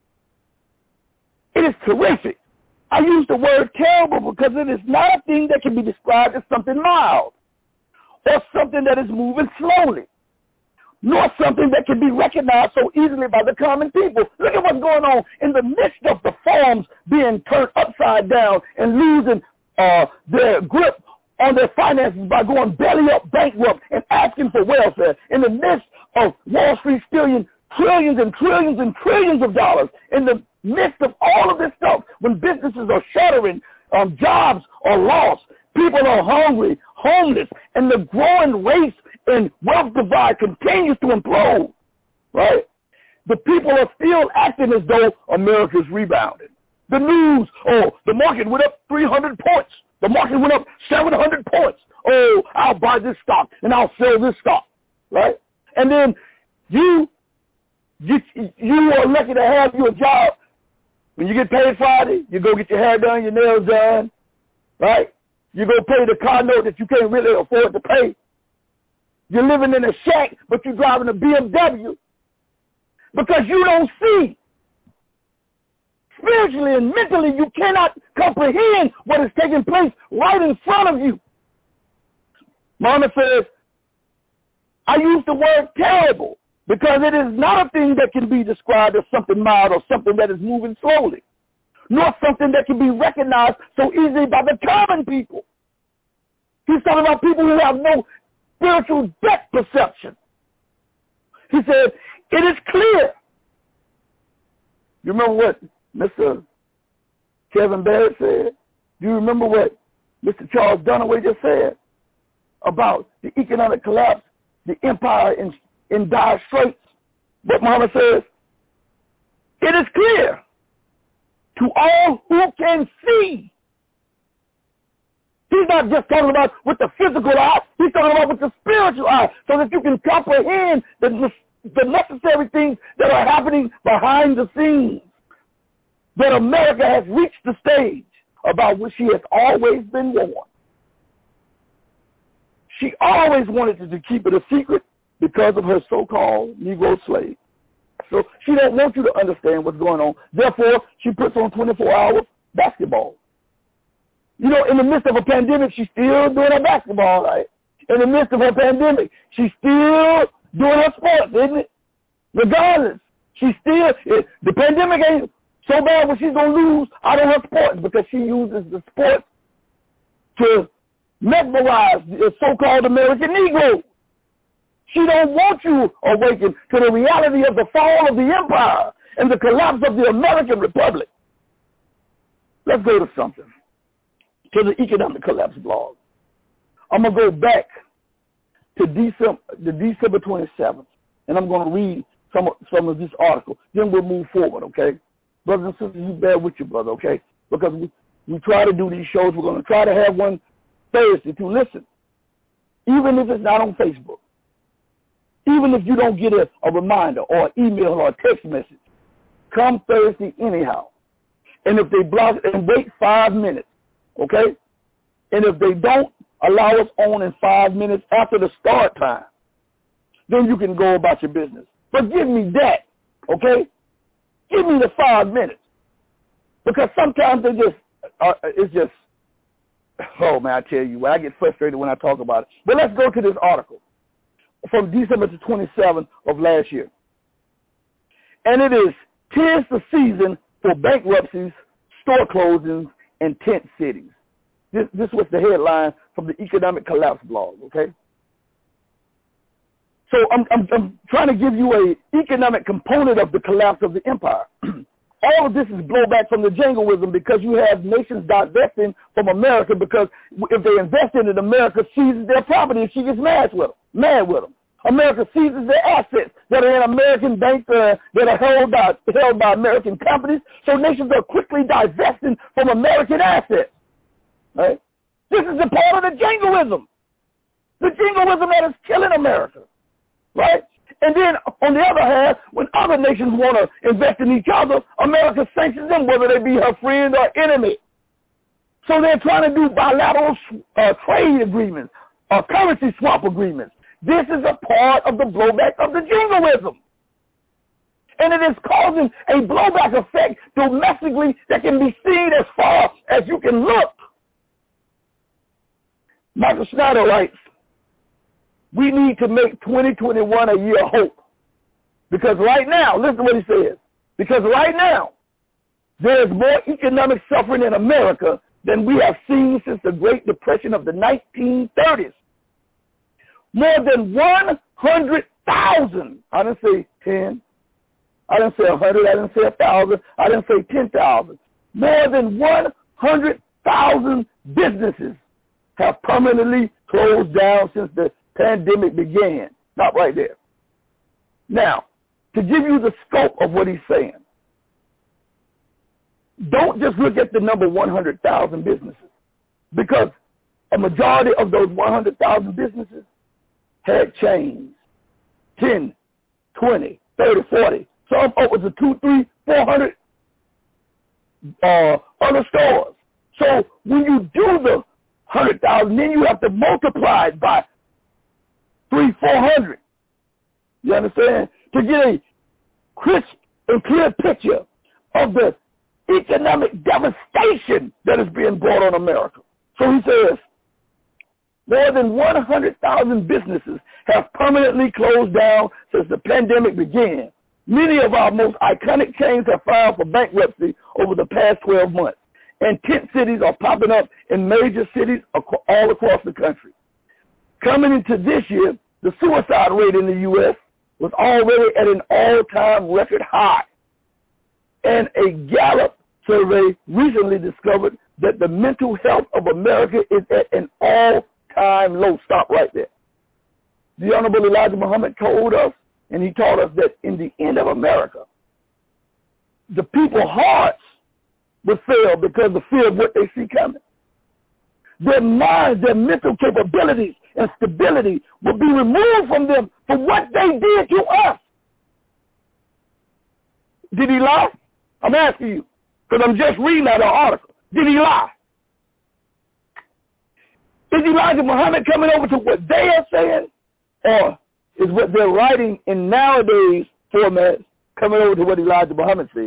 It is terrific. I use the word terrible because it is not a thing that can be described as something mild or something that is moving slowly, nor something that can be recognized so easily by the common people. Look at what's going on in the midst of the farms being turned upside down and losing their grip on their finances by going belly up bankrupt and asking for welfare. In the midst of Wall Street stealing trillions and trillions and trillions of dollars, in the midst of all of this stuff, when businesses are shuttering, jobs are lost, people are hungry, homeless, and the growing race and wealth divide continues to implode, right? The people are still acting as though America's rebounded. The news, the market went up 300 points. The market went up 700 points. Oh, I'll buy this stock and I'll sell this stock, right? And then you are lucky to have your job. When you get paid Friday, you go get your hair done, your nails done, right? You go pay the car note that you can't really afford to pay. You're living in a shack, but you're driving a BMW because you don't see. Spiritually and mentally, you cannot comprehend what is taking place right in front of you. Mama says, I use the word terrible because it is not a thing that can be described as something mild or something that is moving slowly, nor something that can be recognized so easily by the common people. He's talking about people who have no spiritual depth perception. He said, it is clear. You remember what Mr. Kevin Barrett said? Do you remember what Mr. Charles Dunaway just said about the economic collapse, the empire in dire straits? What Muhammad says, it is clear to all who can see. He's not just talking about with the physical eye. He's talking about with the spiritual eye so that you can comprehend the necessary things that are happening behind the scenes. That America has reached the stage about which she has always been warned. She always wanted to keep it a secret because of her so-called Negro slave. So she doesn't want you to understand what's going on. Therefore, she puts on 24-hour basketball. You know, in the midst of a pandemic, she's still doing her basketball, right? In the midst of her pandemic, she's still doing her sports, isn't it? Regardless, she's still, the pandemic ain't so bad when she's going to lose out of her sports because she uses the sports to mesmerize the so-called American Negro. She don't want you awakened to the reality of the fall of the empire and the collapse of the American Republic. Let's go to something, to the economic collapse blog. I'm going to go back to December 27th, and I'm going to read some of this article. Then we'll move forward, okay? Brothers and sisters, you bear with your brother, okay? Because we try to do these shows. We're going to try to have one Thursday to listen, even if it's not on Facebook. Even if you don't get a reminder or an email or a text message, come Thursday anyhow. And if they block and wait 5 minutes, okay? And if they don't allow us on in 5 minutes after the start time, then you can go about your business. But give me that, okay? Give me the 5 minutes. Because sometimes it's just Oh, man, I tell you, I get frustrated when I talk about it. But let's go to this article from December the 27th of last year. And it is, 'tis the season for bankruptcies, store closings, and tent cities. This was the headline from the Economic Collapse blog, okay? So I'm trying to give you an economic component of the collapse of the empire. All of this is blowback from the jingoism because you have nations divesting from America because if they invest in it, America seizes their property and she gets mad with them. America seizes their assets that are in American banks that are held by American companies. So nations are quickly divesting from American assets. Right? This is a part of the jingoism. The jingoism that is killing America. Right? And then, on the other hand, when other nations want to invest in each other, America sanctions them, whether they be her friend or enemy. So they're trying to do bilateral trade agreements or currency swap agreements. This is a part of the blowback of the jingoism. And it is causing a blowback effect domestically that can be seen as far as you can look. Michael Schneider writes, we need to make 2021 a year of hope. Because right now, listen to what he says, because right now, there is more economic suffering in America than we have seen since the Great Depression of the 1930s. More than 100,000, I didn't say 10, I didn't say 100, I didn't say 1,000, I didn't say 10,000. More than 100,000 businesses have permanently closed down since the pandemic began. Not right there. Now, to give you the scope of what he's saying, don't just look at the number 100,000 businesses, because a majority of those 100,000 businesses had chains, 10, 20, 30, 40, some upwards of 200, 300, 400 other stores. So when you do the 100,000, then you have to multiply it by 300, 400. You understand? To get a crisp and clear picture of the economic devastation that is being brought on America. So he says, more than 100,000 businesses have permanently closed down since the pandemic began. Many of our most iconic chains have filed for bankruptcy over the past 12 months. And tent cities are popping up in major cities all across the country. Coming into this year, the suicide rate in the U.S. was already at an all-time record high. And a Gallup survey recently discovered that the mental health of America is at an all-time low. Stop right there. The Honorable Elijah Muhammad told us, and he taught us that in the end of America, the people's hearts will fail because of fear of what they see coming. Their minds, their mental capabilities and stability will be removed from them for what they did to us. Did he lie? I'm asking you, because I'm just reading out an article. Did he lie? Is Elijah Muhammad coming over to what they are saying? Or is what they're writing in nowadays formats coming over to what Elijah Muhammad said?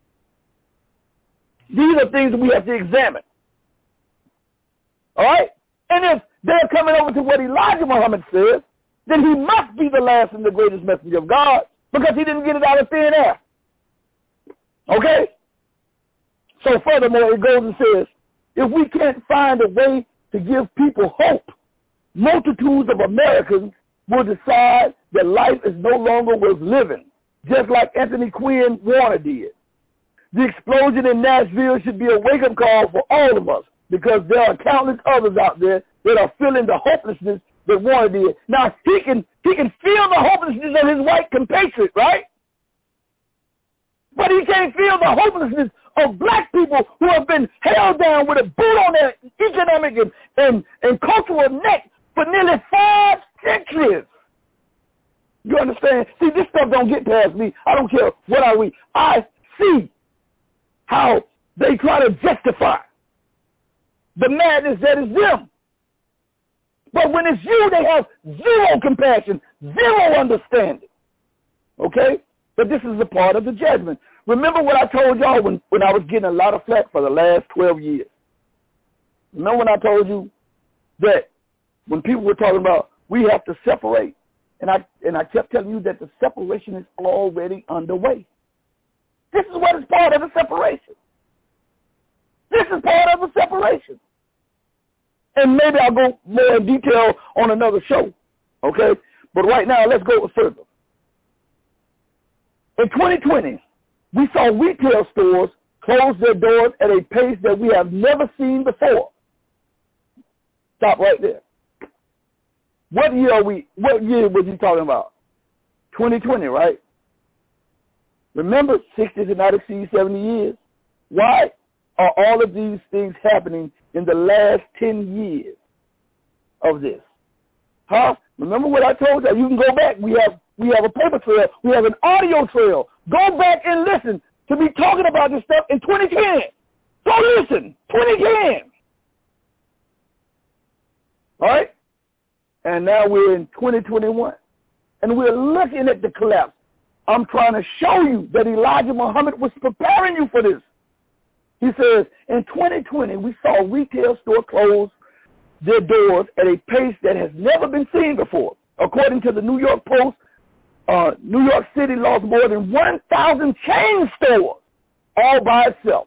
These are things that we have to examine. All right? And if they're coming over to what Elijah Muhammad says, then he must be the last and the greatest messenger of God, because he didn't get it out of thin air. Okay? So furthermore, it goes and says, if we can't find a way to give people hope, multitudes of Americans will decide that life is no longer worth living, just like Anthony Quinn Warner did. The explosion in Nashville should be a wake-up call for all of us, because there are countless others out there that are feeling the hopelessness that Warner did. Now, he can feel the hopelessness of his white compatriot, right? But he can't feel the hopelessness of black people who have been held down with a boot on their economic and cultural neck for nearly 5 centuries. You understand? See, this stuff don't get past me. I don't care what I read. I see how they try to justify the madness that is them. But when it's you, they have zero compassion, zero understanding. Okay? But this is a part of the judgment. Remember what I told y'all when I was getting a lot of flack for the last 12 years. Remember when I told you that when people were talking about we have to separate, and I kept telling you that the separation is already underway. This is what is part of the separation. This is part of the separation. And maybe I'll go more in detail on another show, okay? But right now, let's go further. In 2020, we saw retail stores close their doors at a pace that we have never seen before. Stop right there. What year was he talking about? 2020, right? Remember, 60s did not exceed 70 years. Why are all of these things happening in the last 10 years of this? Huh? Remember what I told you? You can go back. We have a paper trail. We have an audio trail. Go back and listen to me talking about this stuff in 2010. Go listen. 2010. All right? And now we're in 2021. And we're looking at the collapse. I'm trying to show you that Elijah Muhammad was preparing you for this. He says, in 2020, we saw retail stores close their doors at a pace that has never been seen before. According to the New York Post, New York City lost more than 1,000 chain stores all by itself.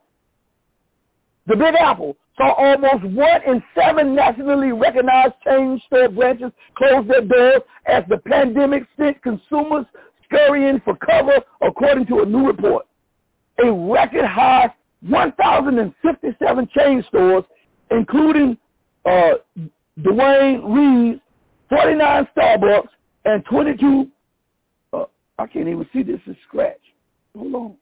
The Big Apple saw almost 1 in 7 nationally recognized chain store branches close their doors as the pandemic sent consumers scurrying for cover, according to a new report. A record high 1,057 chain stores, including Dwayne Reed's, 49 Starbucks, and 22, I can't even see this, is scratch. Hold on.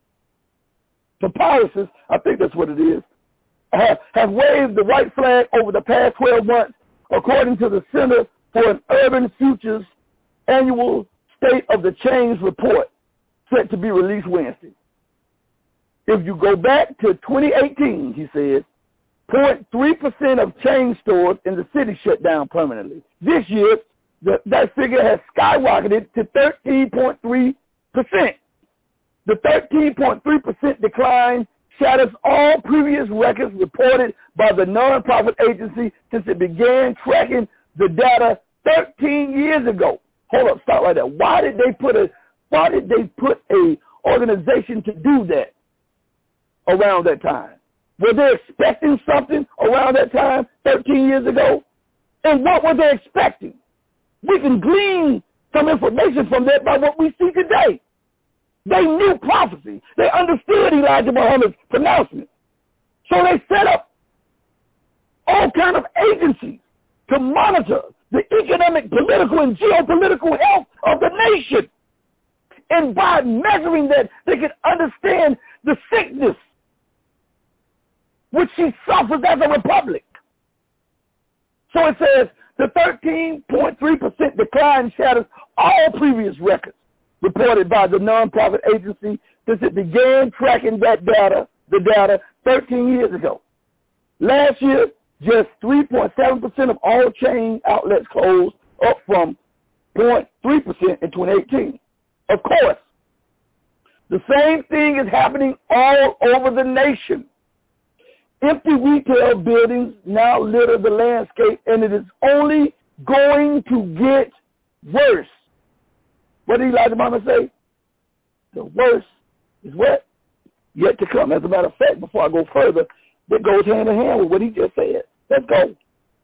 Papyruses, I think that's what it is, have waved the white flag over the past 12 months, according to the Center for an Urban Future's annual State of the Chains report, set to be released Wednesday. If you go back to 2018, he says, 0.3% of chain stores in the city shut down permanently. This year, that figure has skyrocketed to 13.3%. The 13.3% decline shatters all previous records reported by the nonprofit agency since it began tracking the data 13 years ago. Hold up, stop right there. Why did they put a organization to do that around that time? Were they expecting something around that time 13 years ago? And what were they expecting? We can glean some information from that by what we see today. They knew prophecy. They understood Elijah Muhammad's pronouncement. So they set up all kind of agencies to monitor the economic, political, and geopolitical health of the nation. And by measuring that, they could understand the sickness which she suffers as a republic. So it says the 13.3% decline shatters all previous records reported by the nonprofit agency since it began tracking that data, the data 13 years ago. Last year, just 3.7% of all chain outlets closed, up from 0.3% in 2018. Of course, the same thing is happening all over the nation. Empty retail buildings now litter the landscape, and it is only going to get worse. What did Elijah Muhammad say? The worst is what? Yet to come. As a matter of fact, before I go further, that goes hand in hand with what he just said. Let's go.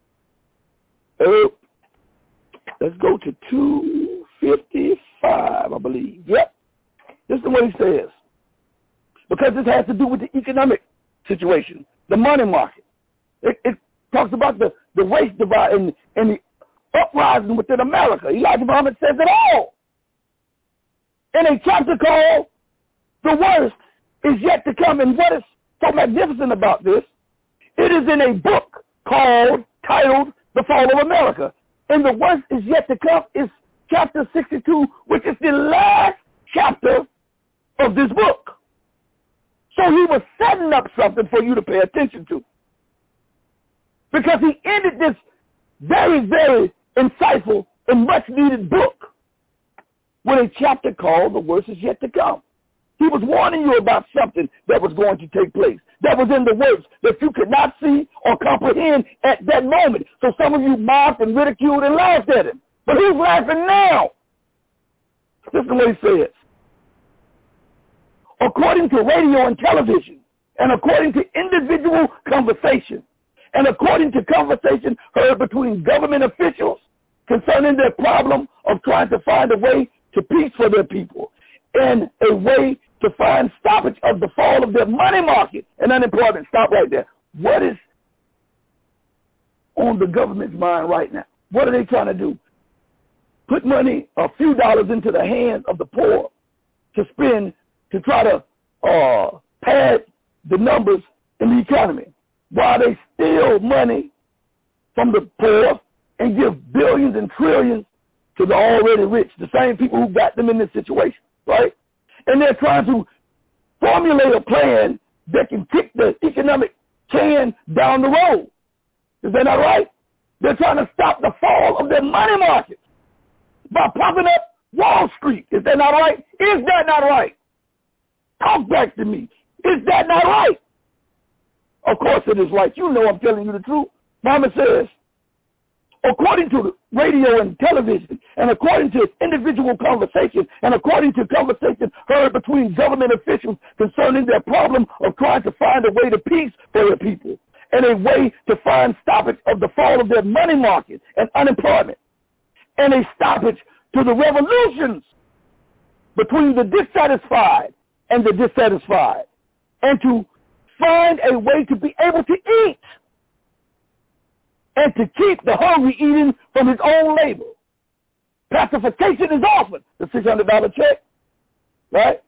Let's go to 255, I believe. Yep. This is what he says. Because this has to do with the economic situation, the money market. It talks about the race divide and the uprising within America. Elijah Muhammad says it all. In a chapter called The Worst is Yet to Come. And what is so magnificent about this, it is in a book titled The Fall of America. And The Worst is Yet to Come is chapter 62, which is the last chapter of this book. So he was setting up something for you to pay attention to. Because he ended this very, very insightful and much-needed book with a chapter called The Worst is Yet to Come. He was warning you about something that was going to take place, that was in the works, that you could not see or comprehend at that moment. So some of you mocked and ridiculed and laughed at him. But he's laughing now. Listen to what he says. According to radio and television, and according to individual conversation, and according to conversation heard between government officials concerning their problem of trying to find a way to peace for their people, and a way to find stoppage of the fall of their money market and unemployment. Stop right there. What is on the government's mind right now? What are they trying to do? Put money, a few dollars into the hands of the poor to spend to try to pad the numbers in the economy, while they steal money from the poor and give billions and trillions to the already rich, the same people who got them in this situation, right? And they're trying to formulate a plan that can kick the economic can down the road. Is that not right? They're trying to stop the fall of their money market by propping up Wall Street. Is that not right? Is that not right? Talk back to me. Is that not right? Of course it is right. You know I'm telling you the truth. Mama says, according to radio and television, and according to individual conversation, and according to conversation heard between government officials concerning their problem of trying to find a way to peace for their people, and a way to find stoppage of the fall of their money market and unemployment, and a stoppage to the revolutions between the dissatisfied and the dissatisfied, and to find a way to be able to eat and to keep the hungry eating from his own labor. Pacification is offered, the $600 check, right?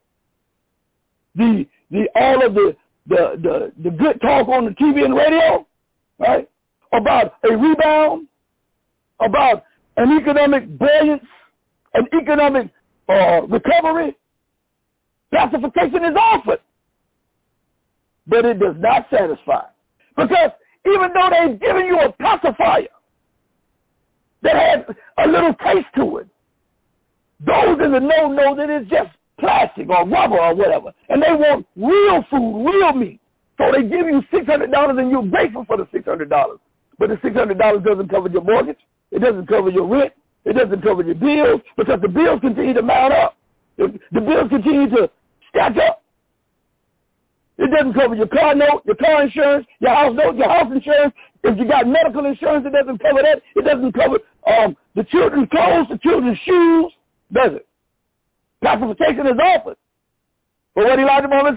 All of the good talk on the TV and radio, right? About a rebound, about an economic brilliance, an economic recovery. Pacification is offered, but it does not satisfy. Because even though they've given you a pacifier that has a little taste to it, those in the know that it's just plastic or rubber or whatever, and they want real food, real meat. So they give you $600 and you're grateful for the $600. But the $600 doesn't cover your mortgage. It doesn't cover your rent. It doesn't cover your bills, because the bills continue to mount up. The bills continue to stack up. It doesn't cover your car note, your car insurance, your house note, your house insurance. If you got medical insurance, it doesn't cover that. It doesn't cover the children's clothes, the children's shoes, does it? Pacification is offered. But what Elijah Muhammad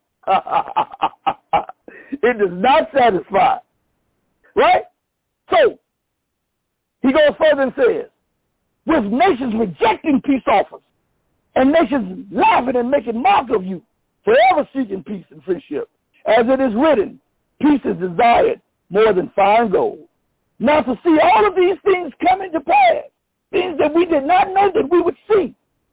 said, it does not satisfy. Right? So, he goes further and says, with nations rejecting peace offers, and nations laughing and making mock of you, forever seeking peace and friendship. As it is written, peace is desired more than fine gold. Now to see all of these things coming to pass, things that we did not know that we would see.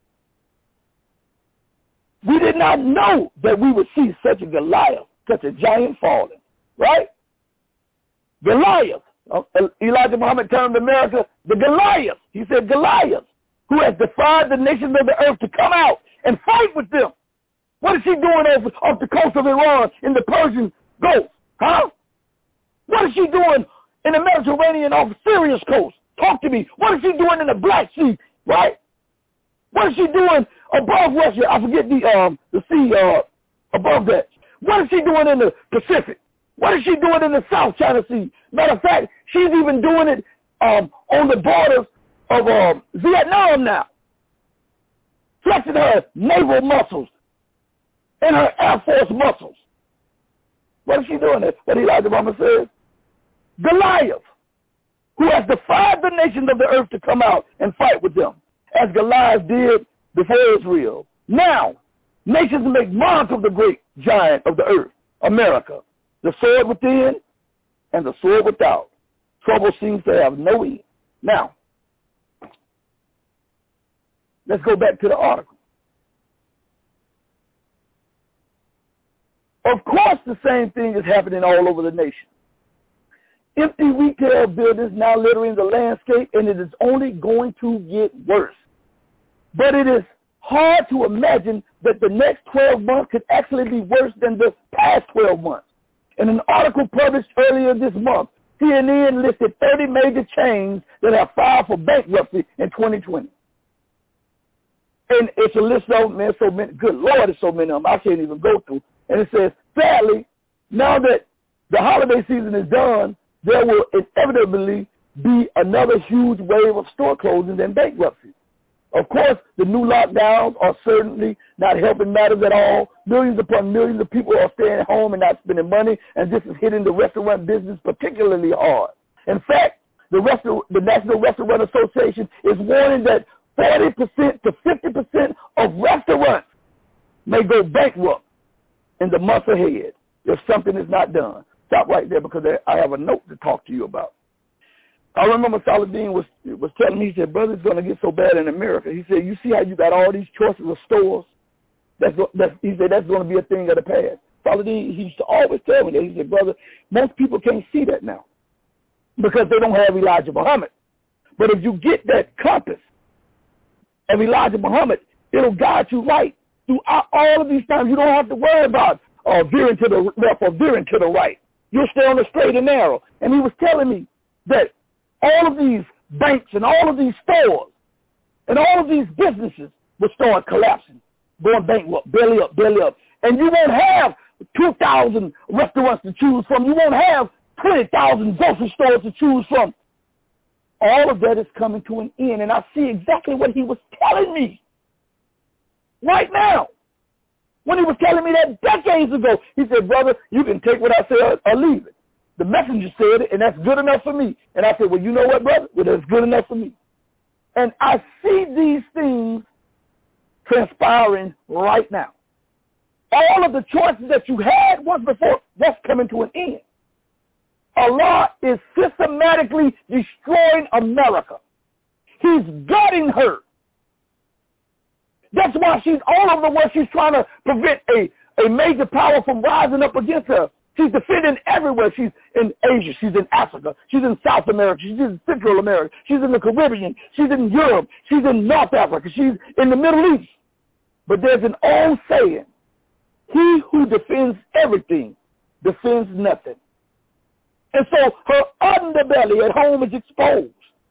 We did not know that we would see such a Goliath, such a giant falling, right? Goliath. Elijah Muhammad termed America the Goliath. He said Goliath, who has defied the nations of the earth to come out and fight with them. What is he doing off the coast of Iran in the Persian Gulf? Huh? What is she doing in the Mediterranean off Syria's coast? Talk to me. What is she doing in the Black Sea, right? What is she doing above Russia? I forget the sea above that. What is she doing in the Pacific? What is she doing in the South China Sea? Matter of fact, she's even doing it on the borders of Vietnam now, flexing her naval muscles and her Air Force muscles. What is she doing? What Elijah Muhammad says? Goliath, who has defied the nations of the earth to come out and fight with them, as Goliath did before Israel. Now, nations make mock of the great giant of the earth, America, the sword within and the sword without. Trouble seems to have no end. Now, let's go back to the article. Of course, the same thing is happening all over the nation. Empty retail buildings now littering the landscape, and it is only going to get worse. But it is hard to imagine that the next 12 months could actually be worse than the past 12 months. In an article published earlier this month, CNN listed 30 major chains that have filed for bankruptcy in 2020. And it's a list of, man, so many, good Lord, there's so many of them I can't even go through. And it says, sadly, now that the holiday season is done, there will inevitably be another huge wave of store closings and bankruptcy. Of course, the new lockdowns are certainly not helping matters at all. Millions upon millions of people are staying at home and not spending money, and this is hitting the restaurant business particularly hard. In fact, the National Restaurant Association is warning that 40% to 50% of restaurants may go bankrupt in the months ahead if something is not done. Stop right there because I have a note to talk to you about. I remember Saladin was telling me, he said, brother, it's going to get so bad in America. He said, you see how you got all these choices of stores? He said, that's going to be a thing of the past. Saladin, he used to always tell me that. He said, brother, most people can't see that now because they don't have Elijah Muhammad. But if you get that compass of Elijah Muhammad, it'll guide you right throughout all of these times. You don't have to worry about veering to the left or veering to the right. You'll stay on the straight and narrow. And he was telling me that all of these banks and all of these stores and all of these businesses will start collapsing, going bankrupt, belly up. And you won't have 2,000 restaurants to choose from. You won't have 20,000 grocery stores to choose from. All of that is coming to an end. And I see exactly what he was telling me right now. When he was telling me that decades ago, he said, brother, you can take what I said or leave it. The messenger said it, and that's good enough for me. And I said, well, you know what, brother? Well, that's good enough for me. And I see these things transpiring right now. All of the choices that you had once before, that's coming to an end. Allah is systematically destroying America. He's gutting her. That's why she's all over the world. She's trying to prevent a major power from rising up against her. She's defending everywhere. She's in Asia. She's in Africa. She's in South America. She's in Central America. She's in the Caribbean. She's in Europe. She's in North Africa. She's in the Middle East. But there's an old saying, he who defends everything defends nothing. And so her underbelly at home is exposed.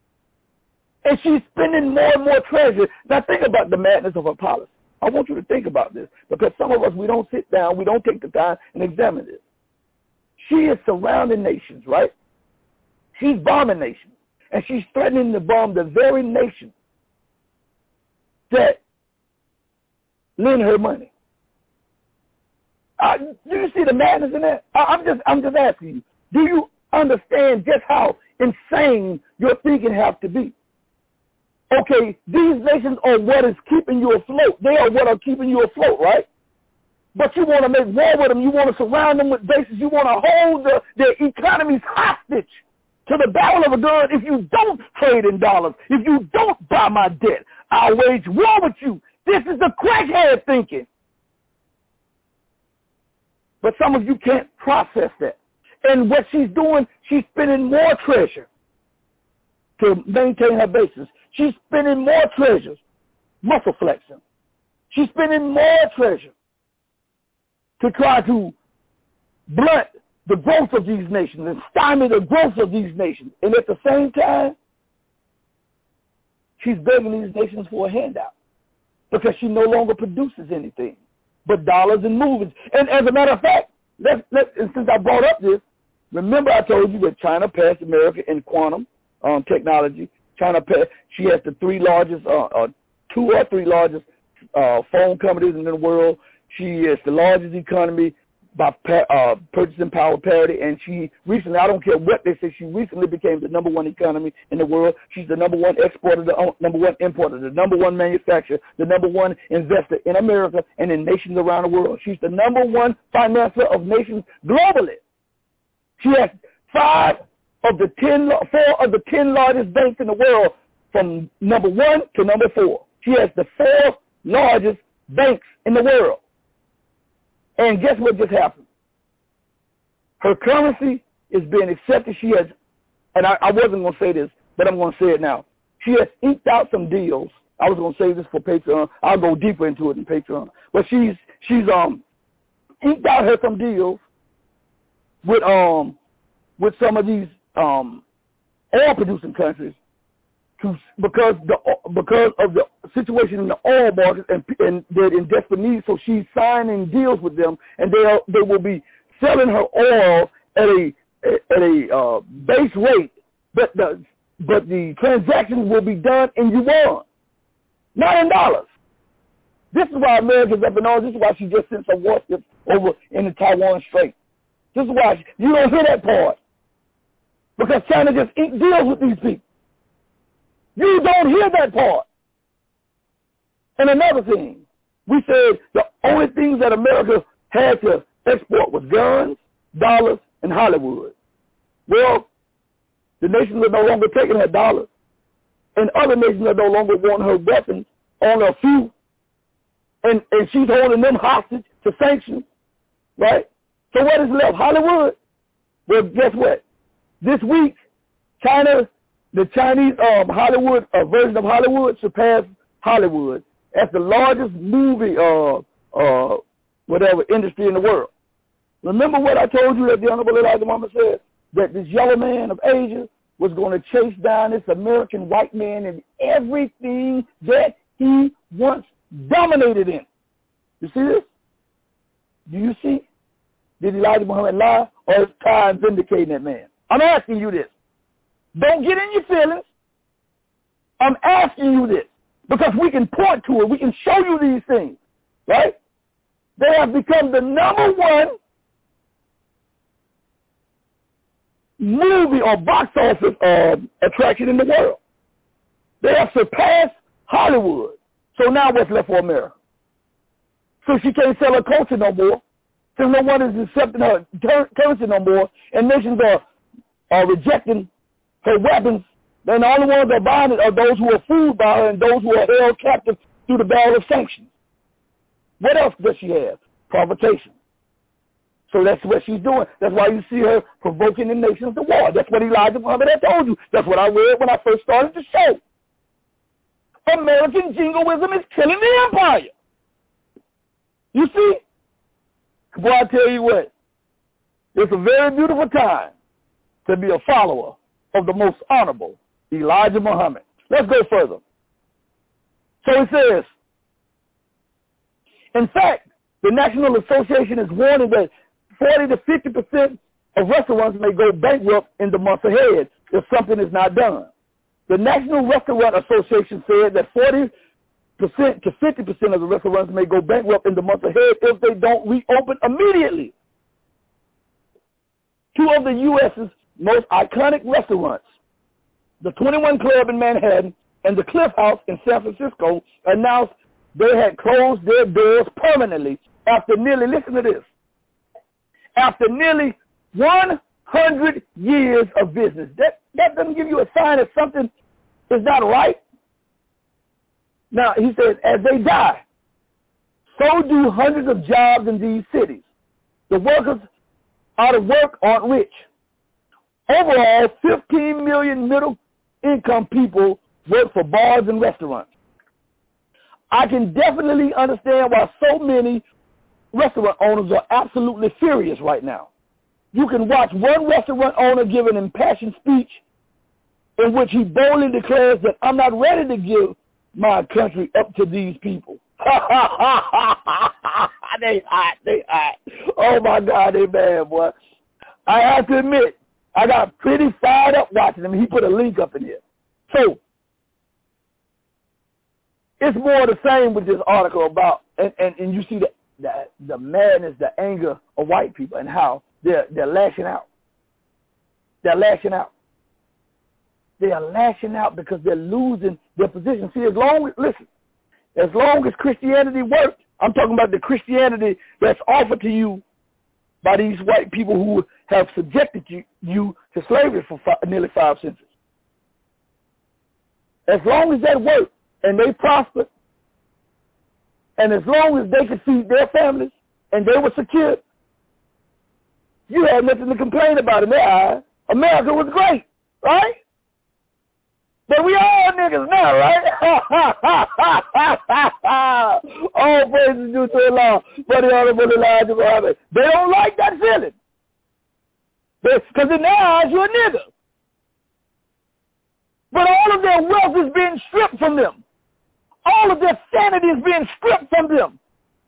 And she's spending more and more treasure. Now think about the madness of her policy. I want you to think about this because some of us, we don't sit down, we don't take the time and examine this. She is surrounding nations, right? She's bombing nations. And she's threatening to bomb the very nation that lend her money. Do you see the madness in that? I'm just asking you. Do you understand just how insane your thinking has to be? Okay, these nations are what is keeping you afloat. They are what are keeping you afloat, right? But you want to make war with them. You want to surround them with bases. You want to hold their economies hostage to the barrel of a gun. If you don't trade in dollars, if you don't buy my debt, I'll wage war with you. This is the crackhead thinking. But some of you can't process that. And what she's doing, she's spending more treasure to maintain her bases. She's spending more treasures, muscle flexing. She's spending more treasure to try to blunt the growth of these nations and stymie the growth of these nations. And at the same time, she's begging these nations for a handout because she no longer produces anything but dollars and movies. And as a matter of fact, and since I brought up this, remember I told you that China passed America in quantum technology. She has the two or three largest phone companies in the world. She is the largest economy by purchasing power parity, and she recently, I don't care what they say, she recently became the number one economy in the world. She's the number one exporter, the number one importer, the number one manufacturer, the number one investor in America and in nations around the world. She's the number one financer of nations globally. She has 4 of the 10 largest banks in the world from number 1 to number 4. She has the 4 largest banks in the world. And guess what just happened? Her currency is being accepted. She has, and I wasn't going to say this, but I'm going to say it now. She has eked out some deals. I was going to say this for Patreon. I'll go deeper into it in Patreon. But she's inked out her some deals with some of these oil producing countries because of the situation in the oil market and they're in desperate need. So she's signing deals with them, and they will be selling her oil at a base rate, but the transactions will be done in yuan, not in dollars. This is why America's up in arms. This is why she just sent some warships over in the Taiwan Strait. This is why you don't hear that part, because China just inked deals with these people. You don't hear that part. And another thing, we said the only things that America had to export was guns, dollars, and Hollywood. Well, the nations are no longer taking her dollars, and other nations are no longer wanting her weapons, only a few, and she's holding them hostage to sanctions, right? So what is left? Hollywood? Well, guess what? This week, China, the Chinese Hollywood version of Hollywood surpassed Hollywood as the largest movie industry in the world. Remember what I told you that the Honorable Elijah Muhammad said? That this yellow man of Asia was going to chase down this American white man in everything that he once dominated in. You see this? Do you see? Did Elijah Muhammad lie, or is time vindicating that man? I'm asking you this. Don't get in your feelings. I'm asking you this because we can point to it. We can show you these things, right? They have become the number one movie or box office attraction in the world. They have surpassed Hollywood. So now what's left for America? So she can't sell her culture no more. Since no one is accepting her currency no more, and nations are rejecting her weapons, then the only ones that are buying it are those who are fooled by her and those who are held captive through the barrel of sanctions. What else does she have? Provocation. So that's what she's doing. That's why you see her provoking the nations to war. That's what Elijah Muhammad had told you. That's what I read when I first started the show. American jingoism is killing the empire. You see? Boy, I tell you what, it's a very beautiful time to be a follower of the most honorable Elijah Muhammad. Let's go further. So it says, in fact, the National Association is warning that 40 to 50% of restaurants may go bankrupt in the months ahead if something is not done. The National Restaurant Association said that 40% to 50% of the restaurants may go bankrupt in the months ahead if they don't reopen immediately. Two of the U.S.'s most iconic restaurants, the 21 Club in Manhattan and the Cliff House in San Francisco, announced they had closed their doors permanently after nearly, listen to this, after nearly 100 years of business. That doesn't give you a sign that something is not right. Now, he says, as they die, so do hundreds of jobs in these cities. The workers out of work aren't rich. Overall, 15 million middle-income people work for bars and restaurants. I can definitely understand why so many restaurant owners are absolutely furious right now. You can watch one restaurant owner give an impassioned speech in which he boldly declares that I'm not ready to give my country up to these people. They hot. Oh, my God, they bad, boy. I have to admit, I got pretty fired up watching him. He put a link up in here. So, it's more of the same with this article about, and you see the madness, the anger of white people and how they're lashing out. They're lashing out. They are lashing out because they're losing their position. See, as long as Christianity works, I'm talking about the Christianity that's offered to you by these white people who have subjected you to slavery for nearly 5 centuries. As long as that works and they prosper, and as long as they could feed their families and they were secure, you had nothing to complain about in their eyes. America was great, right? But we all niggas now, right? All praises due to Allah, for the Honorable Elijah Muhammad. They don't like that feeling. Because in their eyes, you're a nigga. But all of their wealth is being stripped from them. All of their sanity is being stripped from them.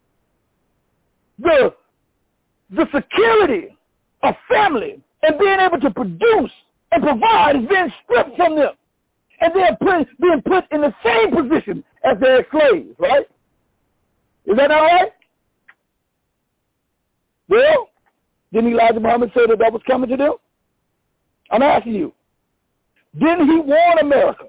The security of family and being able to produce and provide is being stripped from them. And they're being put in the same position as their slaves, right? Is that all right? Well, didn't Elijah Muhammad say that was coming to them? I'm asking you. Didn't he warn America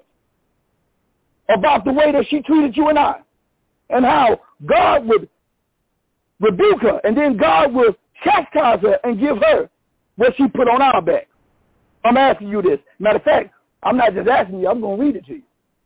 about the way that she treated you and I? And how God would rebuke her, and then God would chastise her and give her what she put on our back. I'm asking you this. Matter of fact, I'm not just asking you, I'm going to read it to you.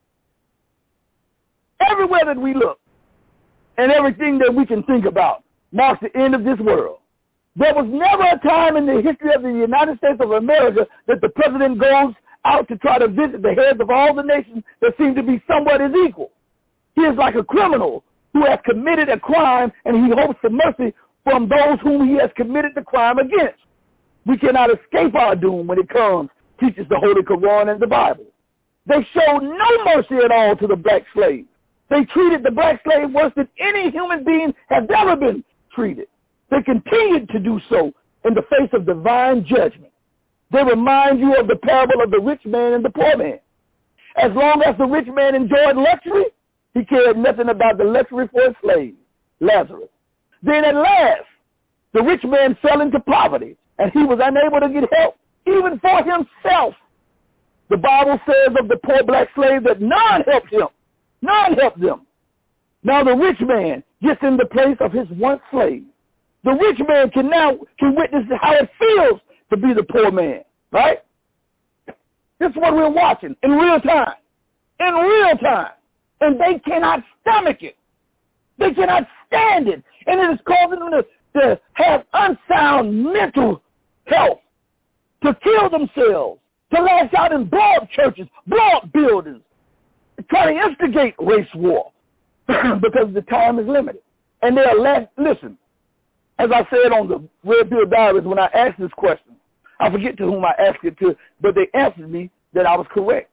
Everywhere that we look and everything that we can think about marks the end of this world. There was never a time in the history of the United States of America that the president goes out to try to visit the heads of all the nations that seem to be somewhat his equal. He is like a criminal who has committed a crime, and he hopes for mercy from those whom he has committed the crime against. We cannot escape our doom when it comes, teaches the Holy Quran and the Bible. They showed no mercy at all to the black slave. They treated the black slave worse than any human being has ever been treated. They continued to do so in the face of divine judgment. They remind you of the parable of the rich man and the poor man. As long as the rich man enjoyed luxury, he cared nothing about the luxury for his slave, Lazarus. Then at last, the rich man fell into poverty, and he was unable to get help, even for himself. The Bible says of the poor black slave that none helped him. None helped them. Now the rich man gets in the place of his once slave. The rich man can witness how it feels to be the poor man, right? This is what we're watching in real time. In real time. And they cannot stomach it. They cannot stand it. And it is causing them to have unsound mental health, to kill themselves, to lash out and blow up churches, blow up buildings, try to instigate race war because the time is limited. And they are listen, as I said on the Red Pill Diaries when I asked this question, I forget to whom I asked it to, but they answered me that I was correct.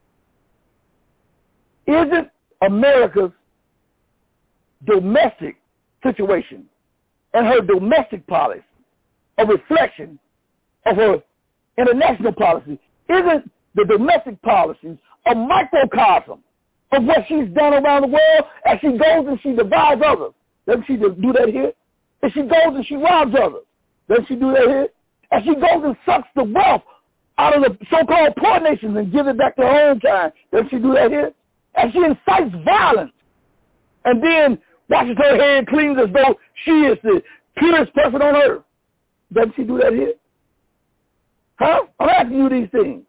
Isn't America's domestic situation and her domestic policy a reflection of her international policy? Isn't the domestic policy a microcosm of what she's done around the world as she goes and she divides others? Doesn't she just do that here? As she goes and she robs others, doesn't she do that here? As she goes and sucks the wealth out of the so-called poor nations and gives it back to her own kind, doesn't she do that here? As she incites violence and then washes her hands clean as though she is the purest person on earth, doesn't she do that here? Huh? I'm asking you these things.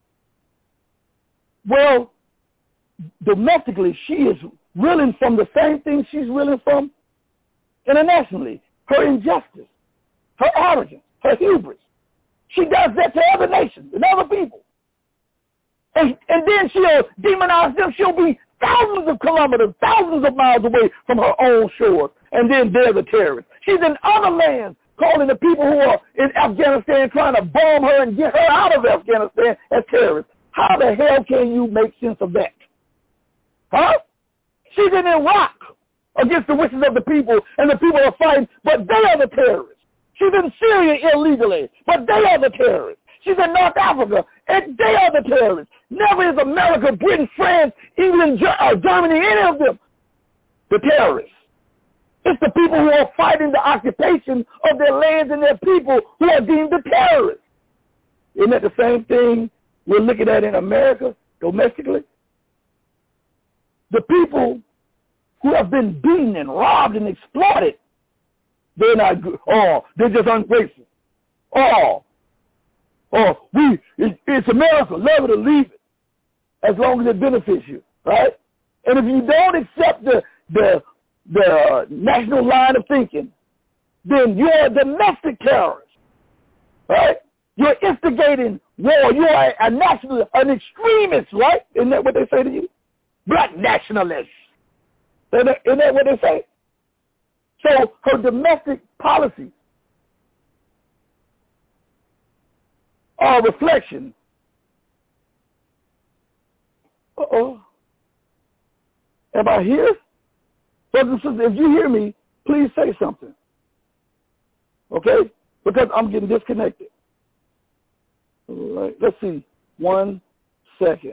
Well, domestically, she is reeling from the same thing she's reeling from internationally. Her injustice, her arrogance, her hubris. She does that to other nations and other people. And then she'll demonize them. She'll be thousands of kilometers, thousands of miles away from her own shores. And then they're the terrorists. She's in other lands calling the people who are in Afghanistan trying to bomb her and get her out of Afghanistan as terrorists. How the hell can you make sense of that? Huh? She's in Iraq against the wishes of the people, and the people are fighting, but they are the terrorists. She's in Syria illegally, but they are the terrorists. She's in North Africa, and they are the terrorists. Never is America, Britain, France, England, Germany, any of them the terrorists. It's the people who are fighting the occupation of their lands and their people who are deemed the terrorists. Isn't that the same thing we're looking at in America domestically? The people who have been beaten and robbed and exploited, they're not good. Oh, they're just ungrateful. It's America, love it or leave it, as long as it benefits you, right? And if you don't accept the national line of thinking, then you're a domestic terrorist, right? You're instigating war. You are a national, an extremist, right? Isn't that what they say to you? Black nationalists. Isn't that what they say? So her domestic policies are a reflection. Uh-oh. Am I here? Brothers and sisters, if you hear me, please say something. Okay? Because I'm getting disconnected. All right. Let's see. 1 second.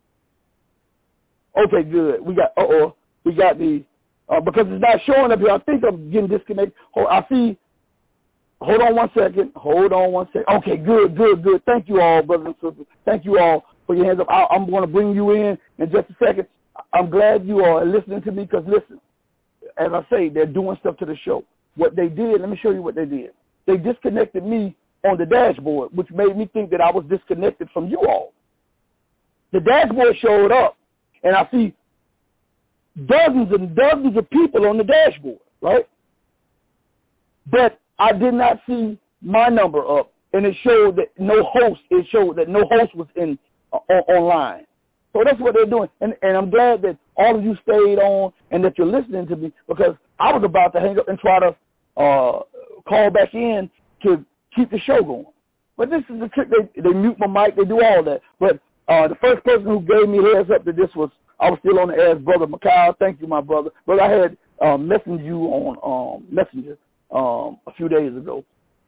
Okay, good. We got the, because it's not showing up here. I think I'm getting disconnected. I see. Hold on 1 second. Okay, good. Thank you all, brothers and sisters. Thank you all for your hands up. I'm going to bring you in just a second. I'm glad you are listening to me because, listen, as I say, they're doing stuff to the show. What they did, let me show you what they did. They disconnected me on the dashboard, which made me think that I was disconnected from you all. The dashboard showed up, and I see dozens and dozens of people on the dashboard, right? But I did not see my number up, and it showed that no host. It showed that no host was online. So that's what they're doing, and I'm glad that all of you stayed on and that you're listening to me, because I was about to hang up and try to call back in to keep the show going. But this is the trick. They mute my mic. They do all that. But the first person who gave me heads up that this was, I was still on the air, Brother Mikhail. Thank you, my brother. But I had messaged you on Messenger a few days ago.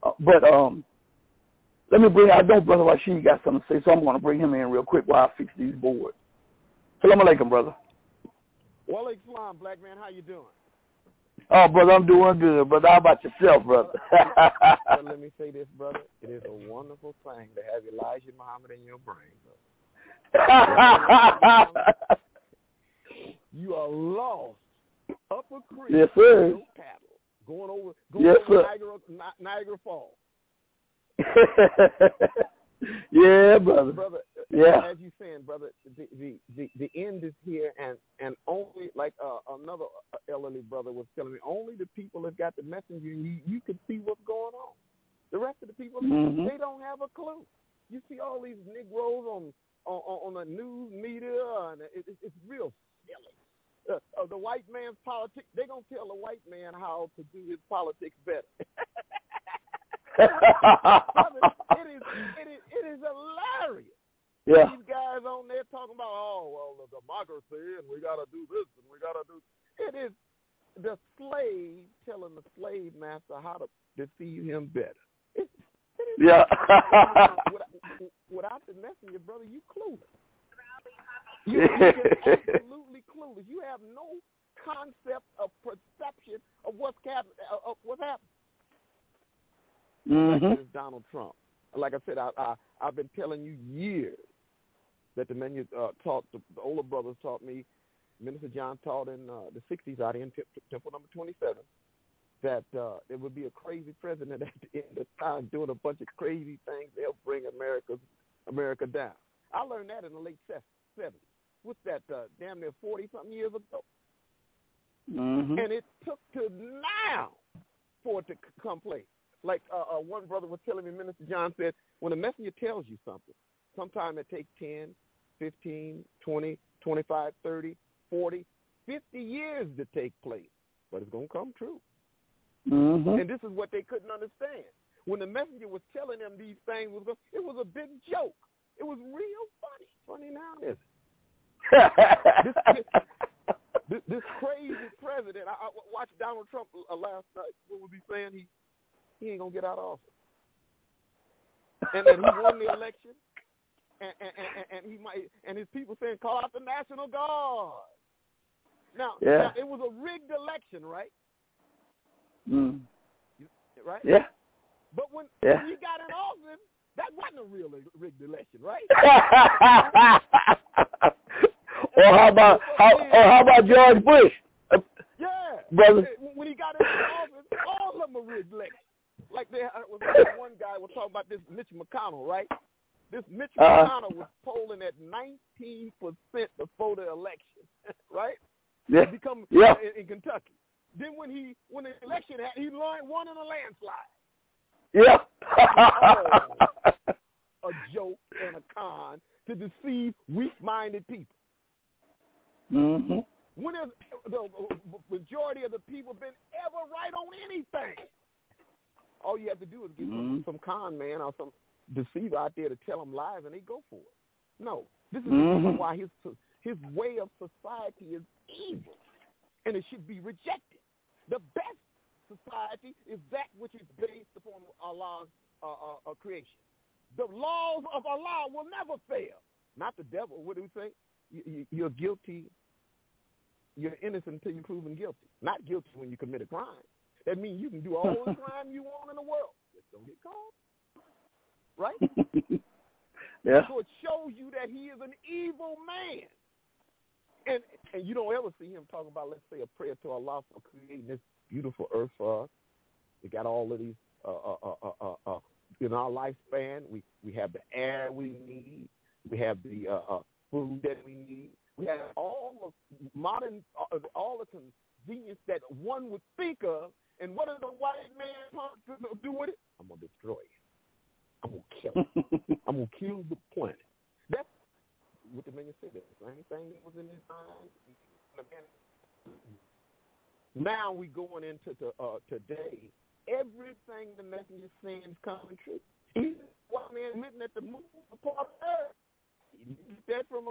Let me bring, I know Brother Rashid got something to say, so I'm going to bring him in real quick while I fix these boards. Salam alaikum, brother. Wa alaikum salam, black man. How you doing? Oh, brother, I'm doing good, brother. How about yourself, brother? Well, let me say this, brother. It is a wonderful thing to have Elijah Muhammad in your brain, brother. You are lost up a creek. Yes, sir. No cattle. Going yes, over sir. Niagara Falls. Yeah, brother. Yeah. As you saying, brother, the end is here, and only like another elderly brother was telling me, only the people that got the messenger, you can see what's going on. The rest of the people, they don't have a clue. You see all these Negroes on the news media, and it's real silly. The white man's politics, they're going to tell the white man how to do his politics better. It is hilarious. Yeah. These guys on there talking about, the democracy, and we got to do this, and we got to do. It is the slave telling the slave master how to deceive him better. Yeah. Without the messenger, brother, you clueless. You're absolutely clueless. You have no concept of perception of what's happening. Mm-hmm. Like this Donald Trump. Like I said, I've been telling you years that the men taught, the older brothers taught me, Minister John taught in the 60s out in Temple number 27, that it would be a crazy president at the end of time doing a bunch of crazy things to help bring America down. I learned that in the late 70s. What's that, damn near 40-something years ago? Mm-hmm. And it took to now for it to come place. Like one brother was telling me, Minister John said, when a messenger tells you something, sometimes it takes 10, 15, 20, 25, 30, 40, 50 years to take place. But it's going to come true. Mm-hmm. And this is what they couldn't understand. When the messenger was telling them these things, it was a big joke. It was real funny. Funny now, is it? This crazy president. I watched Donald Trump last night. What was he saying? He ain't gonna get out of office, and then he won the election, and he might, and his people saying call out the National Guard. Now it was a rigged election, right? Mm. Right? Yeah. But when he got in office, that wasn't a real rigged election, right? Or how about George Bush? Yeah, brother. When he got into office, all of them were rigged elections. Like one guy was talking about this Mitch McConnell, right? This Mitch McConnell was polling at 19% before the election, right? Yeah. In Kentucky. Then when the election happened, he won in a landslide. Yeah. A joke and a con to deceive weak-minded people. Mm-hmm. When has the majority of the people been ever right on anything? All you have to do is get some con man or some deceiver out there to tell them lies, and they go for it. No, this is the reason why his way of society is evil, and it should be rejected. The best society is that which is based upon Allah's creation. The laws of Allah will never fail. Not the devil. What do we say? You're guilty. You're innocent until you're proven guilty. Not guilty when you commit a crime. That means you can do all the crime you want in the world. Just don't get caught. Right? Yeah. So it shows you that he is an evil man. And you don't ever see him talking about, let's say, a prayer to Allah for creating this beautiful earth for us. We got all of these in our lifespan. We have the air we need. We have the food that we need. We have all of modern, all the convenience that one would think of. And what does the white man do with it? I'm going to destroy it. I'm going to kill it. I'm going to kill the planet. That's what the man said. The same thing that was in his mind. Now we going into today. Everything the messenger is saying is coming true. Even white man admitting that the moon was part of Earth. He did that from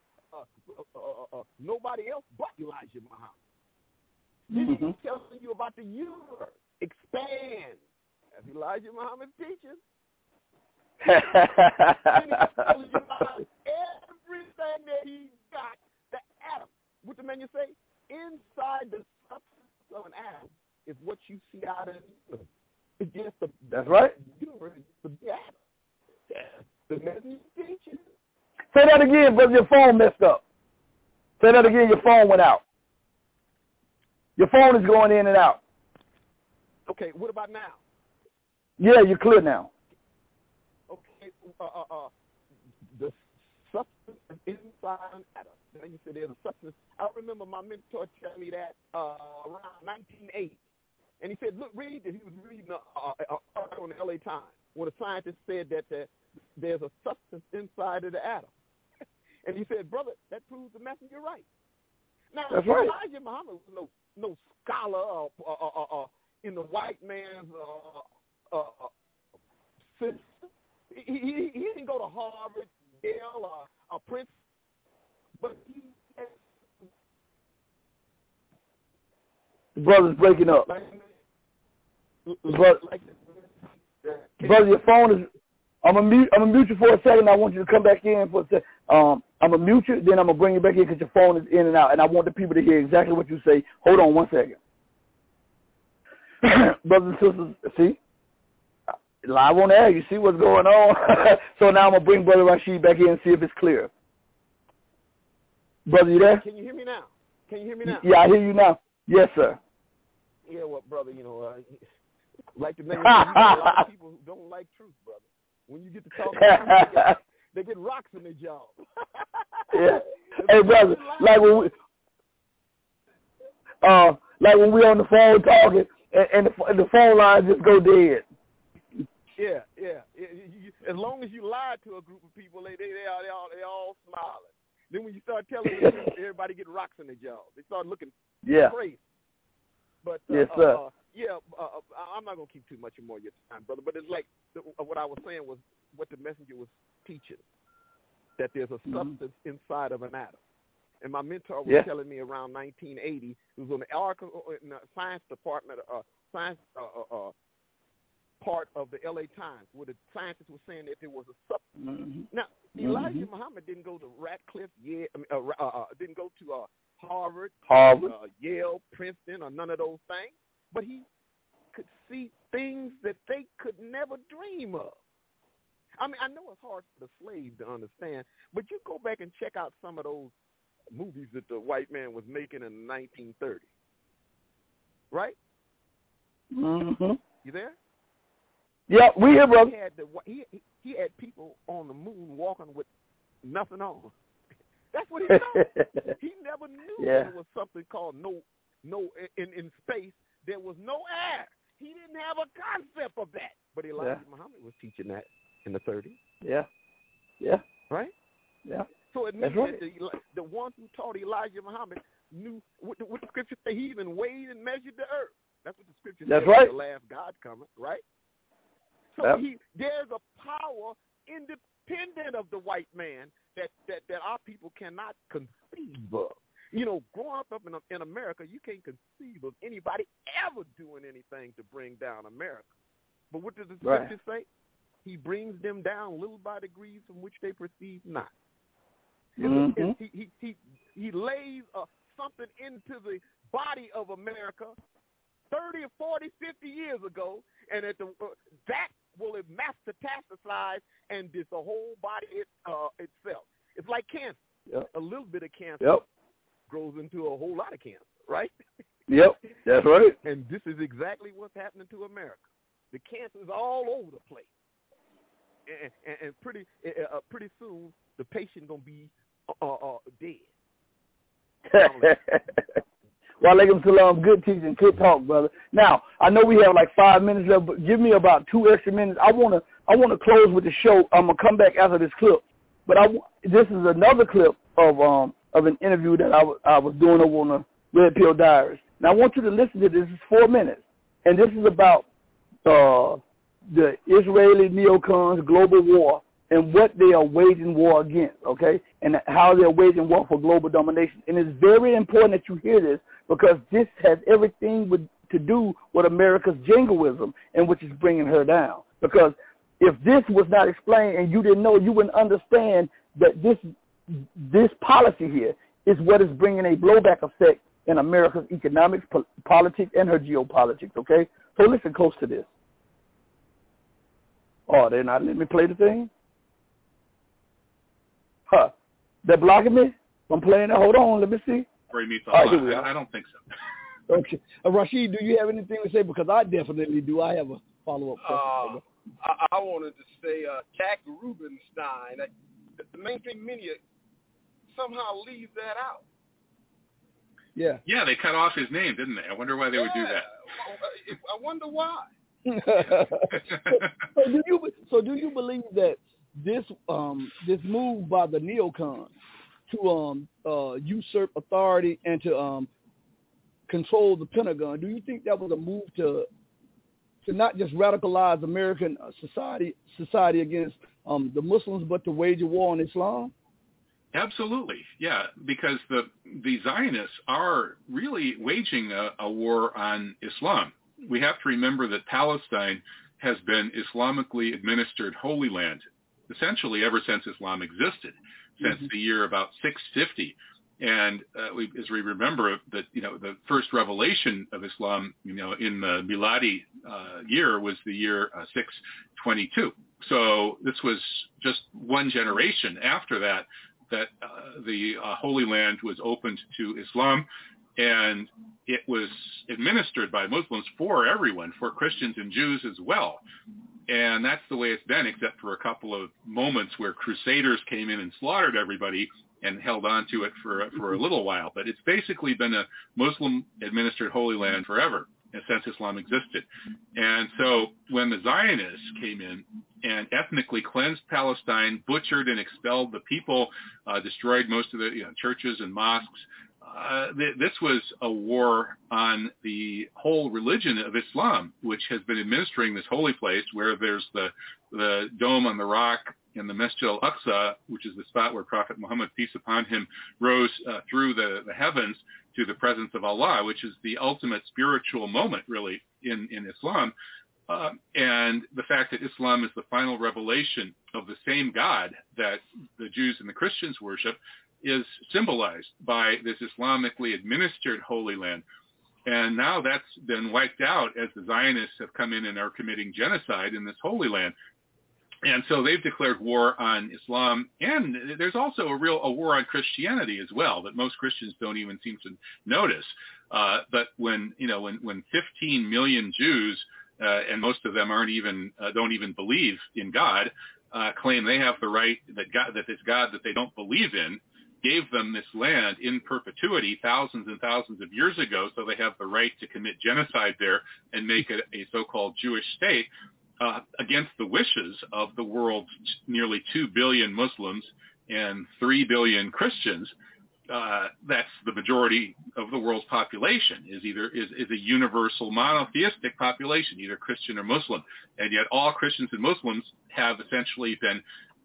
nobody else but Elijah Muhammad. He's telling you about the universe. Expand. As Elijah Muhammad teaches. And he's telling you about everything that he got, the atom. What the man you say? Inside the substance of an atom is what you see out of the universe. It's just the That's right. universe is the atom. The messenger teaches. Say that again, brother. Your phone messed up. Say that again. Your phone went out. Your phone is going in and out. Okay, what about now? Yeah, you're clear now. Okay, the substance is inside an atom. Then you said there's a substance. I remember my mentor telling me that around 1980. And he said, look, read this. He was reading an article in the LA Times where the scientist said that there's a substance inside of the atom. And he said, brother, that proves the messenger right. Now, that's right. Elijah Muhammad was no scholar in the white man's system. He didn't go to Harvard, Yale, or Princeton, but he had... The brother's breaking up. Brother, your phone is... I'm gonna mute you for a second. I want you to come back in for a second. I'm gonna mute you, then I'm gonna bring you back in because your phone is in and out, and I want the people to hear exactly what you say. Hold on 1 second. Brothers and sisters, see? Live on the air, you see what's going on? So now I'm gonna bring Brother Rashid back in and see if it's clear. Brother, you there? Can you hear me now? Can you hear me now? Yeah, I hear you now. Yes, sir. Yeah, well, brother, like the man, you got a lot of people who don't like truth, brother. When you get to talk to them, they get rocks in their jaw. Yeah. Hey, brother, like when we on the phone talking and the phone lines just go dead. Yeah. As long as you lie to a group of people, they all smiling. Then when you start telling the truth, everybody get rocks in their jaw. They start looking crazy. But yes, sir. I'm not gonna keep too much more of your time, brother. But it's like what I was saying was what the messenger was teaching, that there's a substance inside of an atom. And my mentor was telling me around 1980, he was on the article in the science department, science part of the LA Times, where the scientists were saying that there was a substance. Now, Elijah Muhammad didn't go to Radcliffe, didn't go to Harvard, Yale, Princeton, or none of those things, but he could see things that they could never dream of. I mean, I know it's hard for the slave to understand, but you go back and check out some of those movies that the white man was making in the 1930s. Right? Mm-hmm. You there? Yeah, we here, brother. He had people on the moon walking with nothing on. That's what he knew. He never knew there was something called in space. There was no air. He didn't have a concept of that. But Elijah Muhammad was teaching that in the 30s. Yeah. Right? Yeah. So it means right. that the ones who taught Elijah Muhammad knew what the scripture say. He even weighed and measured the earth. That's what the scripture says. Right. The last God cometh, right? So there's a power independent of the white man that our people cannot conceive of. You know, growing up in America, you can't conceive of anybody ever doing anything to bring down America. But what does the scripture say? He brings them down little by degrees from which they perceive not. Mm-hmm. He lays something into the body of America 30 or 40, 50 years ago, and that will metastasize and the whole body itself. It's like cancer. Yep. A little bit of cancer grows into a whole lot of cancer, right? Yep, that's right. And this is exactly what's happening to America. The cancer is all over the place, and pretty soon the patient gonna be dead. Walaikum salam. Good teaching, good talk, brother. Now I know we have like 5 minutes left, but give me about 2 extra minutes. I wanna close with the show. I'm gonna come back after this clip, but this is another clip of an interview that I was doing over on the Red Pill Diaries. Now I want you to listen to this. It's 4 minutes, and this is about the Israeli neocons global war and what they are waging war against, okay, and how they're waging war for global domination. And it's very important that you hear this because this has everything to do with America's jingoism and which is bringing her down. Because if this was not explained and you didn't know, you wouldn't understand that this policy here is what is bringing a blowback effect in America's economics, politics, and her geopolitics, okay? So listen close to this. Oh, they're not letting me play the thing? Huh. They're blocking me from playing it? Hold on, let me see. I don't think so. Okay. Rashid, do you have anything to say? Because I definitely do. I have a follow-up question. I wanted to say Jack Rubenstein. The mainstream media somehow leaves that out. Yeah. Yeah, they cut off his name, didn't they? I wonder why they would do that. I wonder why. So do you believe that this move by the neocons to usurp authority and to control the Pentagon, do you think that was a move to not just radicalize American society against the Muslims, but to wage a war on Islam? Absolutely, yeah, because the Zionists are really waging a war on Islam. We have to remember that Palestine has been Islamically administered Holy Land, essentially ever since Islam existed, since the year about 650. And as we remember that, the first revelation of Islam, in the Miladi year was the year 622. So this was just one generation after that the Holy Land was opened to Islam, and it was administered by Muslims for everyone, for Christians and Jews as well. And that's the way it's been, except for a couple of moments where crusaders came in and slaughtered everybody and held on to it for a little while. But it's basically been a Muslim-administered Holy Land forever since Islam existed. And so when the Zionists came in and ethnically cleansed Palestine, butchered and expelled the people, destroyed most of the churches and mosques, this was a war on the whole religion of Islam, which has been administering this holy place where there's the dome on the rock in the Masjid al-Aqsa, which is the spot where Prophet Muhammad, peace upon him, rose through the heavens to the presence of Allah, which is the ultimate spiritual moment, really, in Islam. And the fact that Islam is the final revelation of the same God that the Jews and the Christians worship is symbolized by this Islamically administered Holy Land. And now that's been wiped out as the Zionists have come in and are committing genocide in this Holy Land. And so they've declared war on Islam, and there's also a war on Christianity as well that most Christians don't even seem to notice. But when 15 million Jews, and most of them don't even believe in God, claim they have the right that this God that they don't believe in gave them this land in perpetuity thousands and thousands of years ago, so they have the right to commit genocide there and make it a so-called Jewish state. against the wishes of the world's nearly 2 billion Muslims and 3 billion Christians. That's the majority of the world's population is a universal monotheistic population, either Christian or Muslim. And yet all Christians and Muslims have essentially been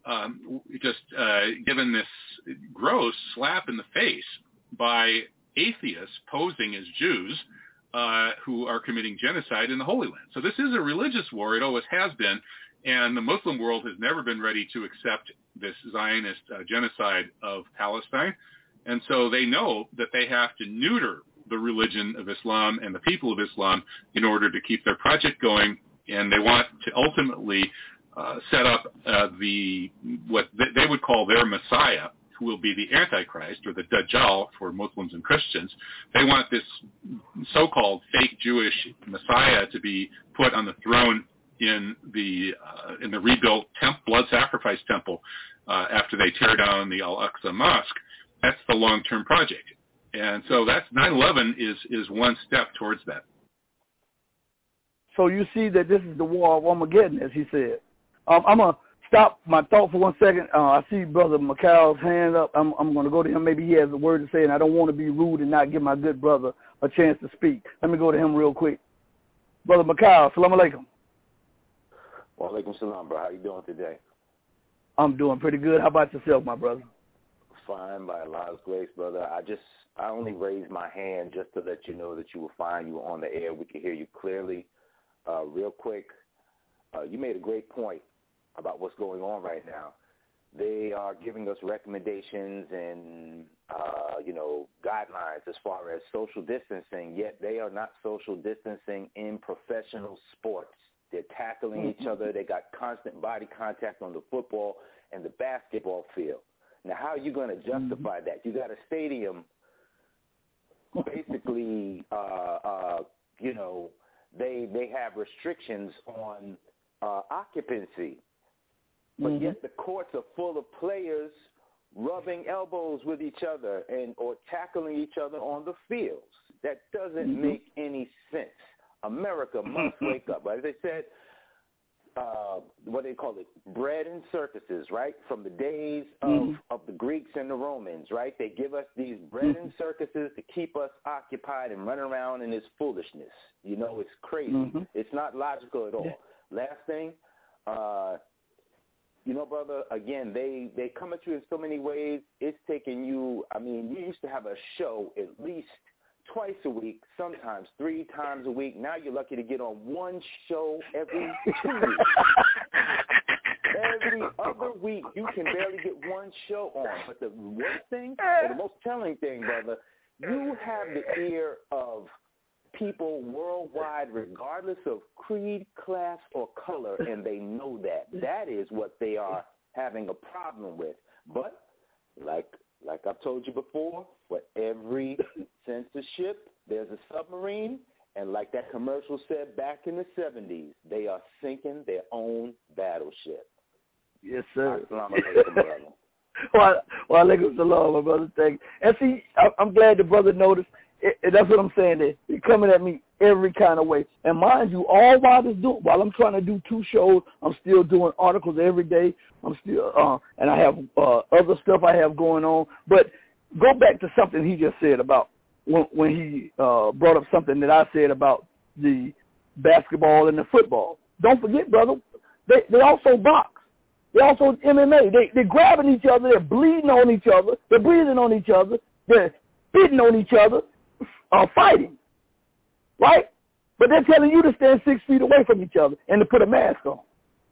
given this gross slap in the face by atheists posing as Jews who are committing genocide in the Holy Land. So this is a religious war. It always has been. And the Muslim world has never been ready to accept this Zionist genocide of Palestine. And so they know that they have to neuter the religion of Islam and the people of Islam in order to keep their project going. And they want to ultimately set up what they would call their Messiah, who will be the Antichrist, or the Dajjal for Muslims and Christians. They want this so-called fake Jewish Messiah to be put on the throne in the rebuilt blood sacrifice temple after they tear down the Al-Aqsa Mosque. That's the long-term project. And so that's 9/11 is one step towards that. So you see that this is the war of Armageddon, as he said. I'm going to stop my thought for 1 second. I see Brother Mikhail's hand up. I'm going to go to him. Maybe he has a word to say, and I don't want to be rude and not give my good brother a chance to speak. Let me go to him real quick. Brother Mikhail, salam alaikum. Wa alaikum salam, bro. How you doing today? I'm doing pretty good. How about yourself, my brother? Fine, by Allah's grace, brother. I only raised my hand just to let you know that you were fine. You were on the air. We could hear you clearly. Real quick, you made a great point about what's going on right now. They are giving us recommendations and, guidelines as far as social distancing, yet they are not social distancing in professional sports. They're tackling each other. They got constant body contact on the football and the basketball field. Now, how are you going to justify that? You got a stadium, basically, they have restrictions on occupancy, but yet the courts are full of players rubbing elbows with each other or tackling each other on the fields. That doesn't make any sense. America must wake up. As they said, what they call it, bread and circuses, right? From the days of the Greeks and the Romans, right? They give us these bread and circuses to keep us occupied and run around in this foolishness. It's crazy. It's not logical at all. Last thing, brother, again, they come at you in so many ways. It's taking you, you used to have a show at least twice a week, sometimes 3 times a week. Now you're lucky to get on one show every 2 weeks. Every other week, you can barely get one show on. But the worst thing, or the most telling thing, brother, you have the ear of people worldwide, regardless of creed, class, or color, and they know that. That is what they are having a problem with. But like I've told you before, for every censorship, there's a submarine, and like that commercial said back in the 70s, they are sinking their own battleship. Yes, sir. Assalamu alaikum, brother. Well, alaikum salam, my brother. Thank you. And see, I'm glad the brother noticed. That's what I'm saying. They're coming at me every kind of way. And mind you, all while I'm trying to do 2 shows, I'm still doing articles every day. I'm still, and I have other stuff I have going on. But go back to something he just said about when he brought up something that I said about the basketball and the football. Don't forget, brother, they also box. They also MMA. They're grabbing each other. They're bleeding on each other. They're breathing on each other. They're spitting on each other. Fighting, right? But they're telling you to stand 6 feet away from each other and to put a mask on.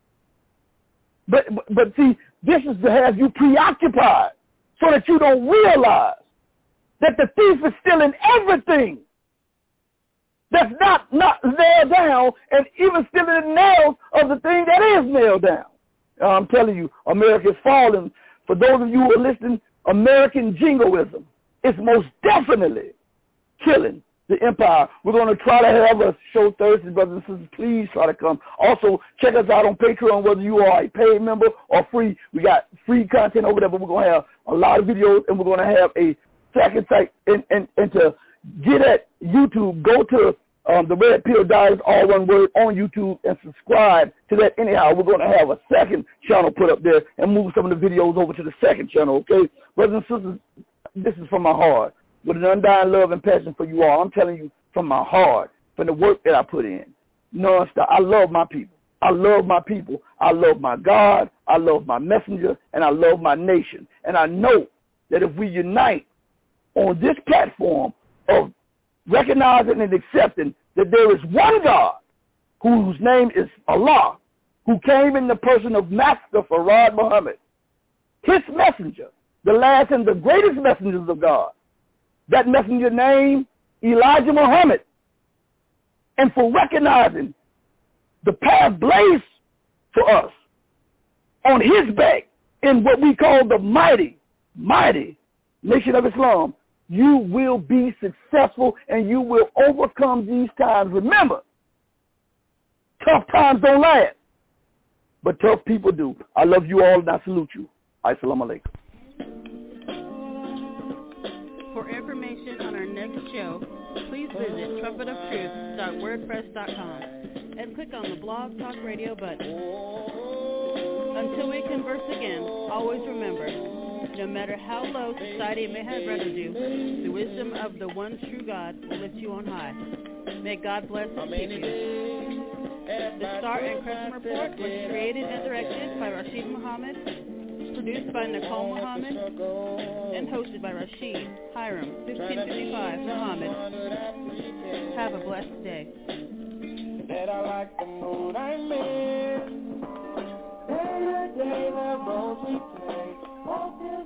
But see, this is to have you preoccupied so that you don't realize that the thief is stealing everything that's not nailed down, and even stealing the nails of the thing that is nailed down. I'm telling you, America is falling. For those of you who are listening, American jingoism is most definitely killing the empire. We're going to try to have a show Thursday, brothers and sisters. Please try to come. Also, check us out on Patreon, whether you are a paid member or free. We got free content over there, but we're going to have a lot of videos, and we're going to have a second site. And to get at YouTube, go to the Red Pill Diaries, all one word, on YouTube, and subscribe to that. Anyhow, we're going to have a second channel put up there and move some of the videos over to the second channel, okay? Brothers and sisters, this is from my heart, with an undying love and passion for you all. I'm telling you from my heart, from the work that I put in, nonstop. I love my people. I love my people. I love my God. I love my messenger, and I love my nation. And I know that if we unite on this platform of recognizing and accepting that there is one God whose name is Allah, who came in the person of Master Farad Muhammad, his messenger, the last and the greatest messengers of God. That messenger named Elijah Muhammad. And for recognizing the path blazed for us on his back in what we call the mighty, mighty Nation of Islam, you will be successful and you will overcome these times. Remember, tough times don't last, but tough people do. I love you all and I salute you. Assalamu alaikum. For information on our next show, please visit trumpetoftruth.wordpress.com and click on the Blog Talk Radio button. Until we converse again, always remember, no matter how low society may have rendered you, the wisdom of the one true God will lift you on high. May God bless and keep you. The Star and Crescent Report was created and directed by Rashid Muhammad, produced by Nicole Muhammad, and hosted by Rashid Hiram, 1555 Muhammad. Have a blessed day. That I like the mood I'm in. Day to day, the roles we play.